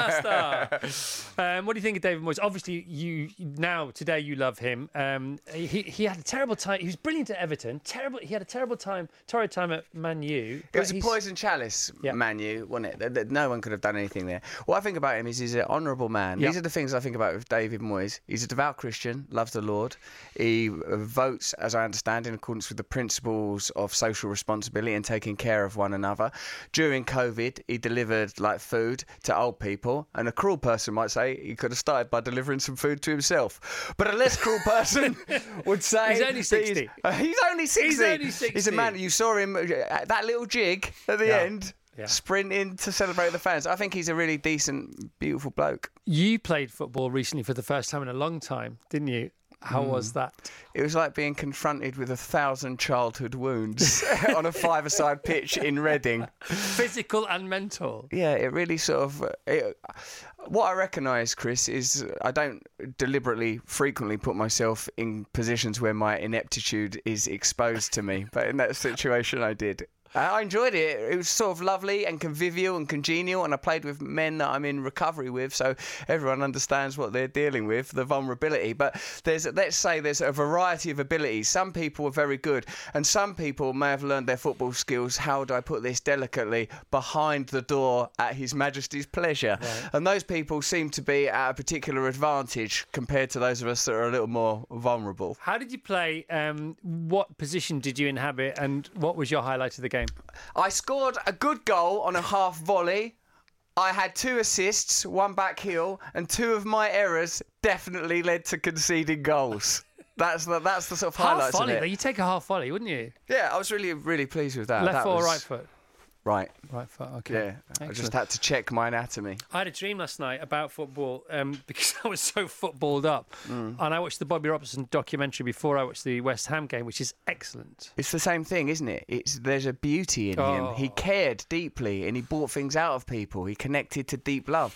master! What do you think of David Moyes? Obviously, today you love him. He had a terrible time. He was brilliant at Everton. He had a torrid time at Man U. It was a poison chalice, Man U, wasn't it? No one could have done anything there. What I think about him is he's an honourable man. These are the things I think about with David Moyes. He's a devout Christian, loves the Lord. He votes, as I understand, in accordance with the principles of social responsibility and taking care of one another. During COVID, he delivered food to old people, and a cruel person might say he could have started by delivering some food to himself. But a less cruel person would say he's only 60. He's only 60. He's a man. You saw him that little jig at the end. Yeah. Sprinting to celebrate the fans. I think he's a really decent, beautiful bloke. You played football recently for the first time in a long time, didn't you? How was that? It was like being confronted with 1,000 childhood wounds on a five-a-side pitch in Reading. Physical and mental. Yeah, it really sort of... what I recognise, Chris, is I don't deliberately, frequently put myself in positions where my ineptitude is exposed to me. But in that situation, I did. I enjoyed it. It was sort of lovely and convivial and congenial, and I played with men that I'm in recovery with, so everyone understands what they're dealing with, the vulnerability. But let's say there's a variety of abilities. Some people are very good, and some people may have learned their football skills, how do I put this delicately, behind the door at His Majesty's pleasure. Right. And those people seem to be at a particular advantage compared to those of us that are a little more vulnerable. How did you play? What position did you inhabit, and what was your highlight of the game? I scored a good goal on a half volley. I had 2 assists, 1 back heel, and 2 of my errors definitely led to conceding goals. That's the sort of highlights half volley, of it. You take a half volley, wouldn't you? Yeah, I was really, really pleased with that. Left foot or right foot? Right. Right foot, okay. Yeah, excellent. I just had to check my anatomy. I had a dream last night about football because I was so footballed up. And I watched the Bobby Robson documentary before I watched the West Ham game, which is excellent. It's the same thing, isn't it? There's a beauty in him. He cared deeply and he brought things out of people. He connected to deep love.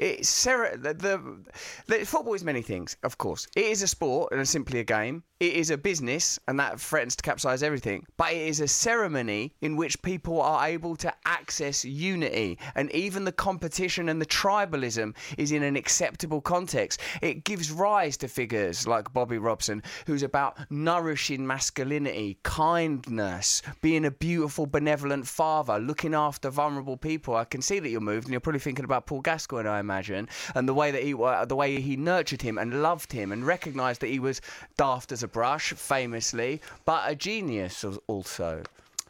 Football is many things, of course. It is a sport and simply a game. It is a business, and that threatens to capsize everything. But it is a ceremony in which people are able to access unity, and even the competition and the tribalism is in an acceptable context. It gives rise to figures like Bobby Robson, who's about nourishing masculinity, kindness, being a beautiful, benevolent father, looking after vulnerable people. I can see that you're moved, and you're probably thinking about Paul Gascoigne, I imagine, and the way he nurtured him and loved him and recognised that he was daft as a brush, famously, but a genius also.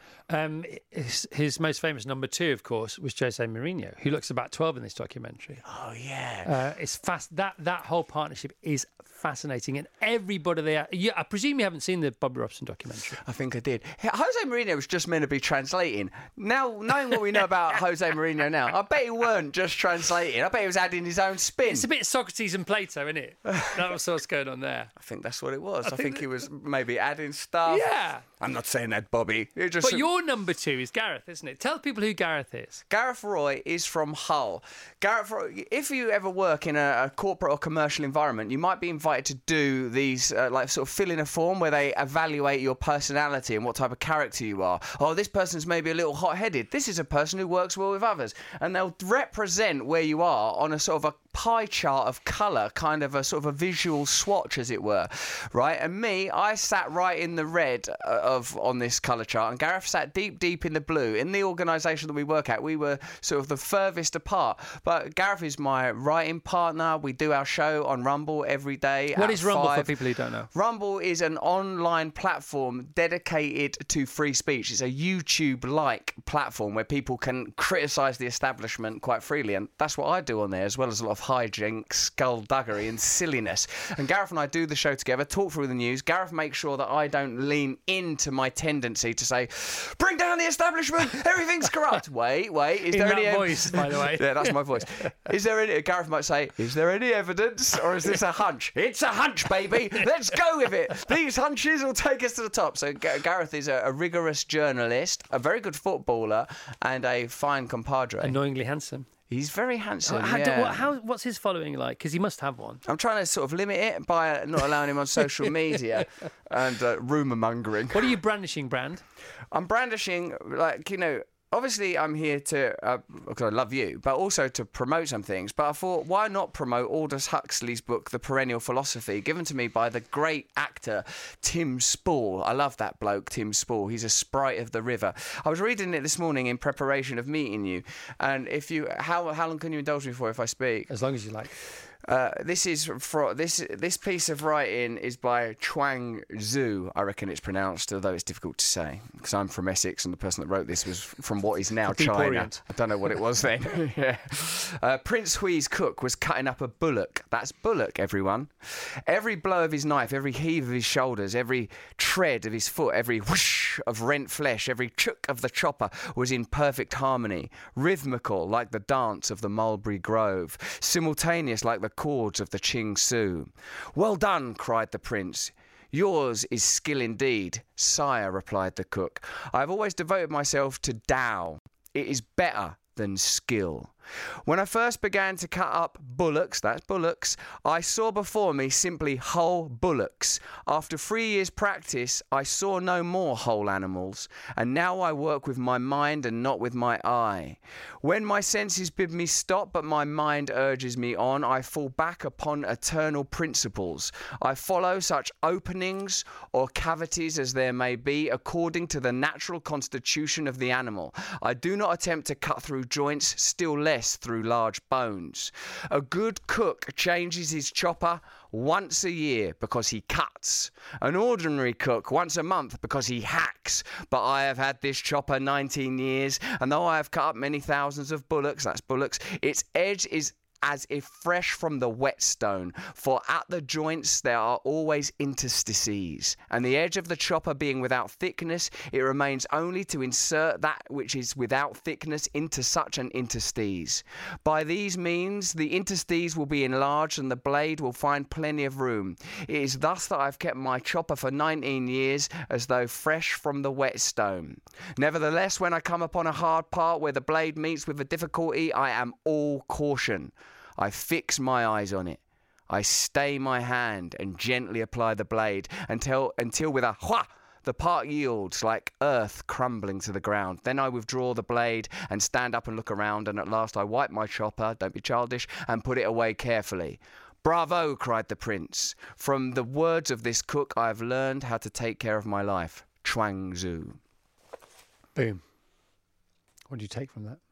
His most famous number 2, of course, was Jose Mourinho, who looks about 12 in this documentary. Oh yeah, it's fast. That whole partnership is fascinating, and everybody there. I presume you haven't seen the Bobby Robson documentary. I think I did. Jose Mourinho was just meant to be translating. Now, knowing what we know about Jose Mourinho now, I bet he weren't just translating. I bet he was adding his own spin. It's a bit Socrates and Plato, isn't it? That was what's going on there. I think that's what it was. I think he was maybe adding stuff. Yeah. I'm not saying that, Bobby. But your number 2 is Gareth, isn't it? Tell people who Gareth is. Gareth Roy is from Hull. Gareth Roy, if you ever work in a corporate or commercial environment, you might be invited to do these, sort of fill in a form where they evaluate your personality and what type of character you are. Oh, this person's maybe a little hot-headed. This is a person who works well with others. And they'll represent where you are on a sort of a pie chart of colour, kind of a sort of a visual swatch, as it were, right? And me, I sat right in the red on this colour chart, and Gareth sat deep in the blue. In the organisation that we work at, we were sort of the furthest apart. But Gareth is my writing partner. We do our show on Rumble every day. What is Rumble 5. for people who don't know? Rumble is an online platform dedicated to free speech. It's a YouTube-like platform where people can criticise the establishment quite freely, and that's what I do on there, as well as a lot of hijinks, skullduggery and silliness. And Gareth and I do the show together, talk through the news. Gareth makes sure that I don't lean into my tendency to say, bring down the establishment, everything's corrupt. Wait, is there any voice, by the way? Yeah, that's my voice. Is there any... Gareth might say, is there any evidence, or is this a hunch? It's a hunch, baby. Let's go with it. These hunches will take us to the top. So Gareth is a rigorous journalist, a very good footballer, and a fine compadre. Annoyingly handsome. He's very handsome. What's his following like? Because he must have one. I'm trying to sort of limit it by not allowing him on social media and rumour mongering. What are you brandishing, Brand? I'm brandishing, obviously I'm here to, because I love you, but also to promote some things. But I thought, why not promote Aldous Huxley's book, The Perennial Philosophy, given to me by the great actor Tim Spall. I love that bloke, Tim Spall. He's a sprite of the river. I was reading it this morning in preparation of meeting you. And how long can you indulge me for if I speak? As long as you like. This piece of writing is by Chuang Tzu, I reckon it's pronounced, although it's difficult to say because I'm from Essex and the person that wrote this was from what is now China. Orient. I don't know what it was then. Yeah. Prince Hui's cook was cutting up a bullock. That's bullock, everyone. Every blow of his knife, every heave of his shoulders, every tread of his foot, every whoosh of rent flesh, every chook of the chopper was in perfect harmony, rhythmical like the dance of the mulberry grove, simultaneous like the chords of the Ching Su. Well done, cried the prince. Yours is skill indeed, sire, replied the cook. I have always devoted myself to Tao. It is better than skill. When I first began to cut up bullocks, that's bullocks, I saw before me simply whole bullocks. After 3 years' practice, I saw no more whole animals, and now I work with my mind and not with my eye. When my senses bid me stop, but my mind urges me on, I fall back upon eternal principles. I follow such openings or cavities as there may be, according to the natural constitution of the animal. I do not attempt to cut through joints, still less through large bones. A good cook changes his chopper once a year because he cuts. An ordinary cook once a month because he hacks. But I have had this chopper 19 years, and though I have cut up many thousands of bullocks, that's bullocks, its edge is as if fresh from the whetstone, for at the joints there are always interstices, and the edge of the chopper being without thickness, it remains only to insert that which is without thickness into such an interstice. By these means the interstice will be enlarged and the blade will find plenty of room. It is thus that I have kept my chopper for 19 years as though fresh from the whetstone. Nevertheless, when I come upon a hard part where the blade meets with a difficulty, I am all caution. I fix my eyes on it. I stay my hand and gently apply the blade until with a wha, the part yields like earth crumbling to the ground. Then I withdraw the blade and stand up and look around, and at last I wipe my chopper, don't be childish, and put it away carefully. Bravo, cried the prince. From the words of this cook I have learned how to take care of my life. Chuang Tzu. Boom. What do you take from that?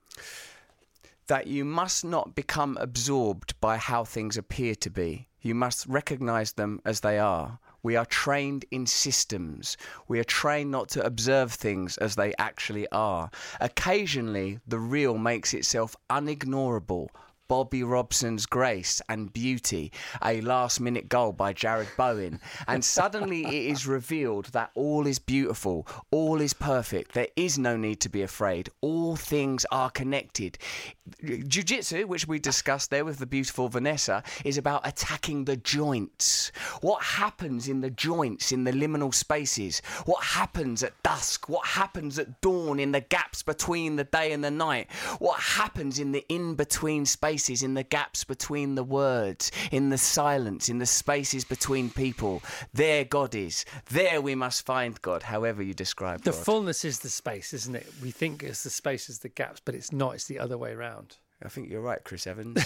That you must not become absorbed by how things appear to be. You must recognise them as they are. We are trained in systems. We are trained not to observe things as they actually are. Occasionally, the real makes itself unignorable. Bobby Robson's grace and beauty, a last-minute goal by Jared Bowen, and suddenly it is revealed that all is beautiful, all is perfect, there is no need to be afraid, all things are connected. Jiu-jitsu, which we discussed there with the beautiful Vanessa, is about attacking the joints. What happens in the joints, in the liminal spaces? What happens at dusk? What happens at dawn, in the gaps between the day and the night? What happens in the in-between spaces? In the gaps between the words, in the silence, in the spaces between people. There God is. There we must find God, however you describe the God. Fullness is the space, isn't it? We think it's the space is the gaps, but it's not. It's the other way around. I think you're right, Chris Evans.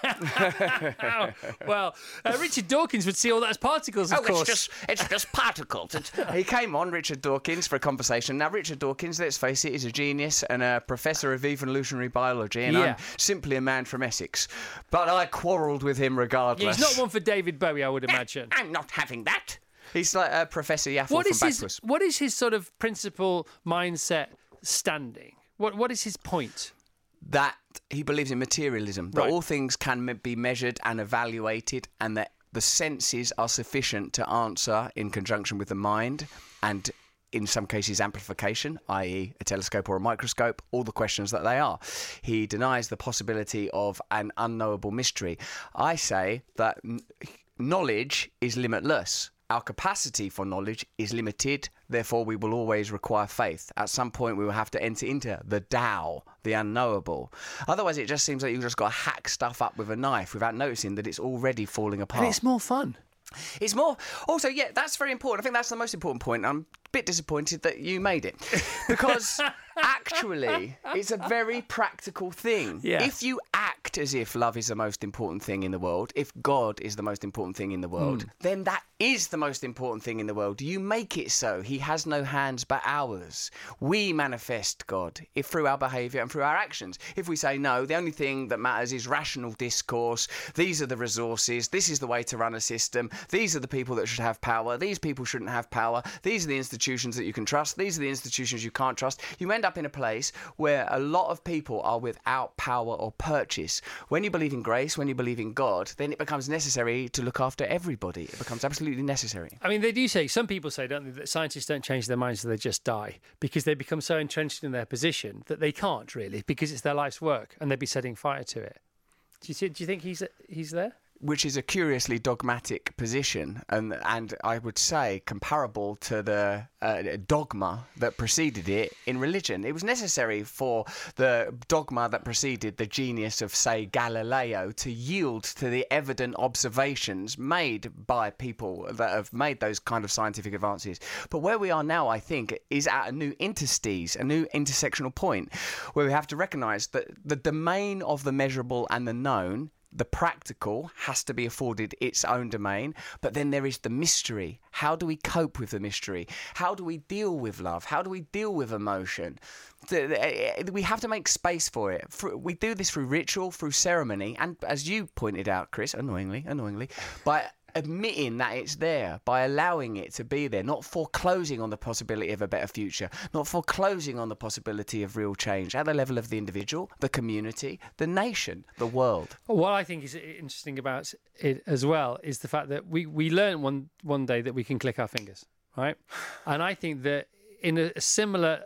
Well, Richard Dawkins would see all that as particles, of course. It's just particles. He came on, Richard Dawkins, for a conversation. Now, Richard Dawkins, let's face it, is a genius and a professor of evolutionary biology, and I'm simply a man from Essex. But I quarrelled with him regardless. He's not one for David Bowie, I would imagine. I'm not having that. He's like Professor Yaffle from Backwards. What is his sort of principal mindset standing? What is his point? That he believes in materialism, that all things can be measured and evaluated, and that the senses are sufficient to answer in conjunction with the mind, and in some cases amplification, i.e. a telescope or a microscope, all the questions that they are. He denies the possibility of an unknowable mystery. I say that knowledge is limitless. Our capacity for knowledge is limited, therefore we will always require faith. At some point we will have to enter into the Tao, the unknowable. Otherwise it just seems like you've just got to hack stuff up with a knife without noticing that it's already falling apart. And it's more fun. It's more... Also, yeah, that's very important. I think that's the most important point. I'm a bit disappointed that you made it. Because actually, it's a very practical thing. Yeah. If you act as if love is the most important thing in the world, if God is the most important thing in the world, then that is the most important thing in the world. You make it so. He has no hands but ours. We manifest God through our behaviour and through our actions. If we say, no, the only thing that matters is rational discourse, these are the resources, this is the way to run a system, these are the people that should have power, these people shouldn't have power, these are the institutions that you can trust, these are the institutions you can't trust, you end up in a place where a lot of people are without power or purchase. When you believe in grace, when you believe in God, then it becomes necessary to look after everybody. It becomes absolutely necessary. I mean, they do say, some people say, don't they, that scientists don't change their minds, so they just die, because they become so entrenched in their position that they can't really, because it's their life's work, and they'd be setting fire to it. Do you think he's there? Which is a curiously dogmatic position, and I would say comparable to the dogma that preceded it in religion. It was necessary for the dogma that preceded the genius of, say, Galileo to yield to the evident observations made by people that have made those kind of scientific advances. But where we are now, I think, is at a new interstice, a new intersectional point, where we have to recognise that the domain of the measurable and the known, the practical, has to be afforded its own domain, but then there is the mystery. How do we cope with the mystery? How do we deal with love? How do we deal with emotion? We have to make space for it. We do this through ritual, through ceremony, and as you pointed out, Chris, annoyingly, by admitting that it's there, by allowing it to be there, not foreclosing on the possibility of a better future, not foreclosing on the possibility of real change at the level of the individual, the community, the nation, the world. What I think is interesting about it as well is the fact that we learned one day that we can click our fingers, right? And I think that in a similar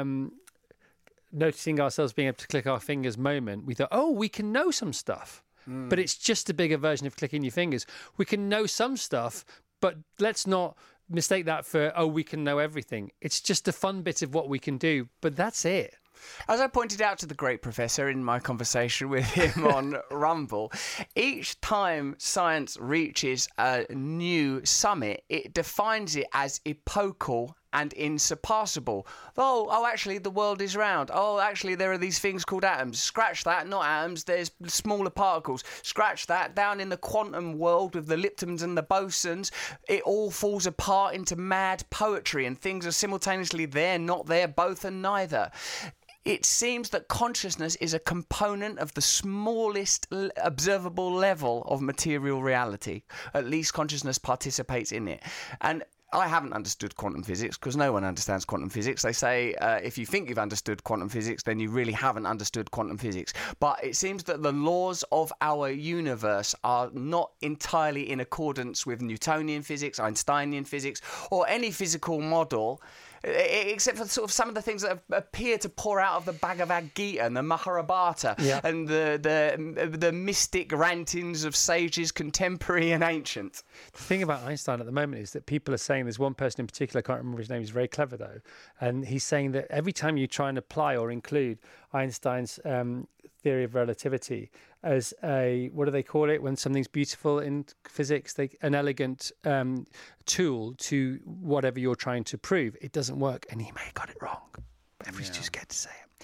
noticing ourselves being able to click our fingers moment, we thought, oh, we can know some stuff. But it's just a bigger version of clicking your fingers. We can know some stuff, but let's not mistake that for, oh, we can know everything. It's just a fun bit of what we can do, but that's it. As I pointed out to the great professor in my conversation with him on Rumble, each time science reaches a new summit, it defines it as epochal and insurpassable. Oh, actually, the world is round. Oh, actually, there are these things called atoms. Scratch that, not atoms. There's smaller particles. Scratch that. Down in the quantum world with the leptons and the bosons, it all falls apart into mad poetry, and things are simultaneously there, not there, both and neither. It seems that consciousness is a component of the smallest observable level of material reality. At least consciousness participates in it. And I haven't understood quantum physics, because no one understands quantum physics. They say if you think you've understood quantum physics, then you really haven't understood quantum physics. But it seems that the laws of our universe are not entirely in accordance with Newtonian physics, Einsteinian physics, or any physical model, except for sort of some of the things that appear to pour out of the Bhagavad Gita and the Mahabharata, and the mystic rantings of sages contemporary and ancient. The thing about Einstein at the moment is that people are saying, there's one person in particular, I can't remember his name, he's very clever though, and he's saying that every time you try and apply or include Einstein's theory of relativity as a, what do they call it when something's beautiful in physics, an elegant tool to whatever you're trying to prove, it doesn't work, and he may have got it wrong. Everybody's too scared to say it.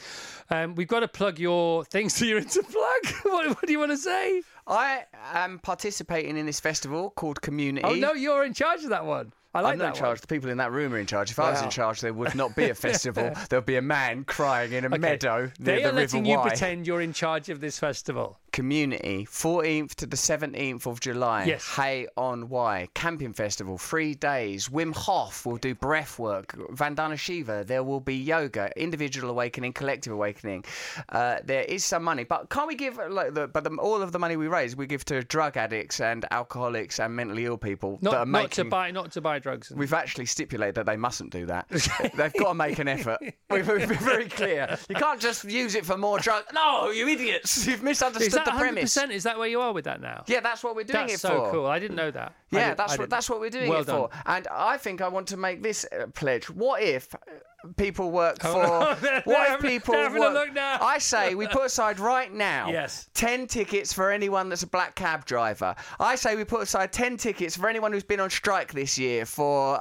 We've got to plug your things that you're into plug. What do you want to say? I am participating in this festival called Community. Oh, no, you're in charge of that one. I like I'm that not in charge. one. The people in that room are in charge. If I was in charge, there would not be a festival. There'll be a man crying in a meadow near They the are letting River you Wye. pretend you're in charge of this festival. Community, 14th to the 17th of July. Yes. Hay on Wye. Camping festival, 3 days. Wim Hof will do breath work. Vandana Shiva. There will be yoga, individual awakening, collective awakening. There is some money, but can't we give all of the money we raise we give to drug addicts and alcoholics and mentally ill people that are making. Not to buy drugs. We've actually stipulated that they mustn't do that. They've got to make an effort. We've been very clear. You can't just use it for more drugs. No, you idiots! You've misunderstood the premise. 100%? Is that where you are with that now? Yeah, that's what we're doing That's it for. so cool. I didn't know that. Yeah, that's what we're doing Well it for. done. And I think I want to make this pledge. What if people work for? They're having a look now. I say we put aside right now. Yes. 10 tickets for anyone that's a black cab driver. I say we put aside 10 tickets for anyone who's been on strike this year for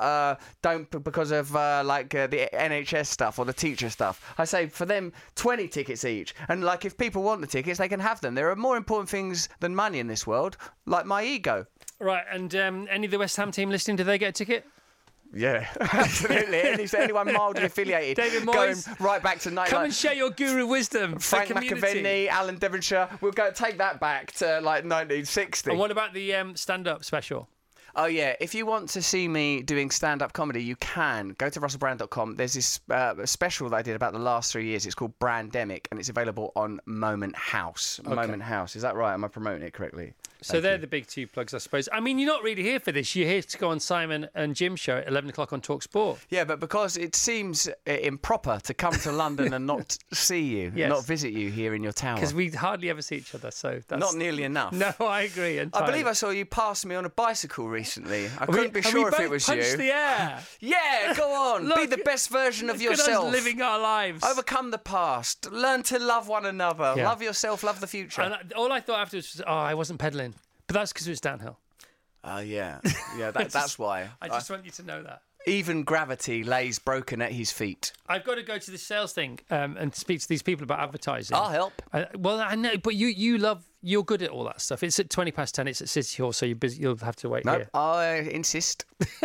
because of the NHS stuff or the teacher stuff. I say for them 20 tickets each. And like if people want the tickets, they can have them. There are more important things than money in this world, like my ego. Right, and any of the West Ham team listening, do they get a ticket? Yeah, absolutely. Anyone mildly affiliated. David Going Moyes. right back to 19. Come and share your guru wisdom. Frank the community. McAvenny, Alan Devonshire. We'll take that back to 1960. And what about the stand-up special? Oh, yeah. If you want to see me doing stand-up comedy, you can. Go to russellbrand.com. There's this special that I did about the last 3 years. It's called Brandemic, and it's available on Moment House. Okay. Moment House. Is that right? Am I promoting it correctly? So they're the big two plugs, I suppose. I mean, you're not really here for this. You're here to go on Simon and Jim's show at 11 o'clock on Talk Sport. Yeah, but because it seems improper to come to London and not see you, not visit you here in your tower. Because we hardly ever see each other, so that's... Not nearly enough. No, I agree entirely. I believe I saw you pass me on a bicycle recently. I couldn't be sure if it was you. We both punched the air. Yeah, go on. Be the best version of yourself. Look at us living our lives. Overcome the past. Learn to love one another. Yeah. Love yourself. Love the future. And all I thought afterwards was, I wasn't pedalling. But that's because it was downhill. Yeah. That's why. I just want you to know that. Even gravity lays broken at his feet. I've got to go to the sales thing and speak to these people about advertising. I'll help. Well, I know, but you're good at all that stuff. It's at 10:20, it's at City Hall, so you'll have to wait here. I insist.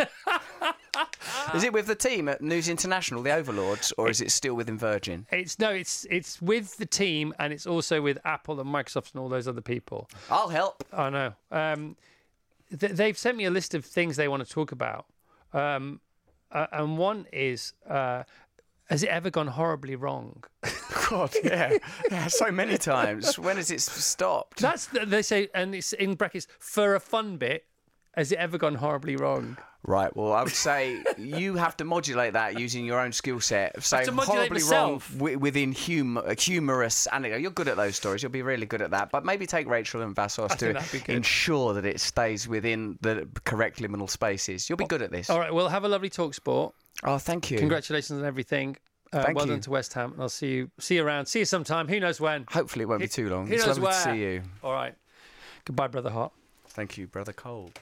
Is it with the team at News International, the Overlords, or is it still within Virgin? It's with the team, and it's also with Apple and Microsoft and all those other people. I'll help. I know. They've sent me a list of things they want to talk about. And one is, has it ever gone horribly wrong? God, yeah, so many times. When has it stopped? They say, and it's in brackets, for a fun bit, has it ever gone horribly wrong? Right, well, I would say you have to modulate that using your own skill set. Say horribly myself. wrong within humorous anecdote. You're good at those stories. You'll be really good at that. But maybe take Rachel and Vassos to ensure that it stays within the correct liminal spaces. You'll be good at this. All right, well, have a lovely Talk Sport. Oh, thank you. Congratulations on everything. Thank well you. done to West Ham, and I'll see you around. See you sometime. Who knows when? Hopefully it won't be too long. Who It's knows lovely where? to see you. All right. Goodbye, Brother Hot. Thank you, Brother Cold.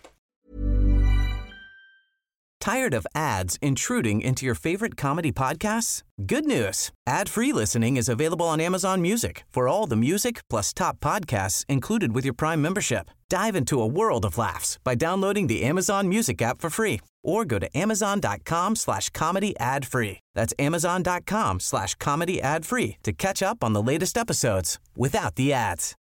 Tired of ads intruding into your favorite comedy podcasts? Good news. Ad-free listening is available on Amazon Music for all the music plus top podcasts included with your Prime membership. Dive into a world of laughs by downloading the Amazon Music app for free or go to amazon.com/comedy ad-free. That's amazon.com/comedy ad-free to catch up on the latest episodes without the ads.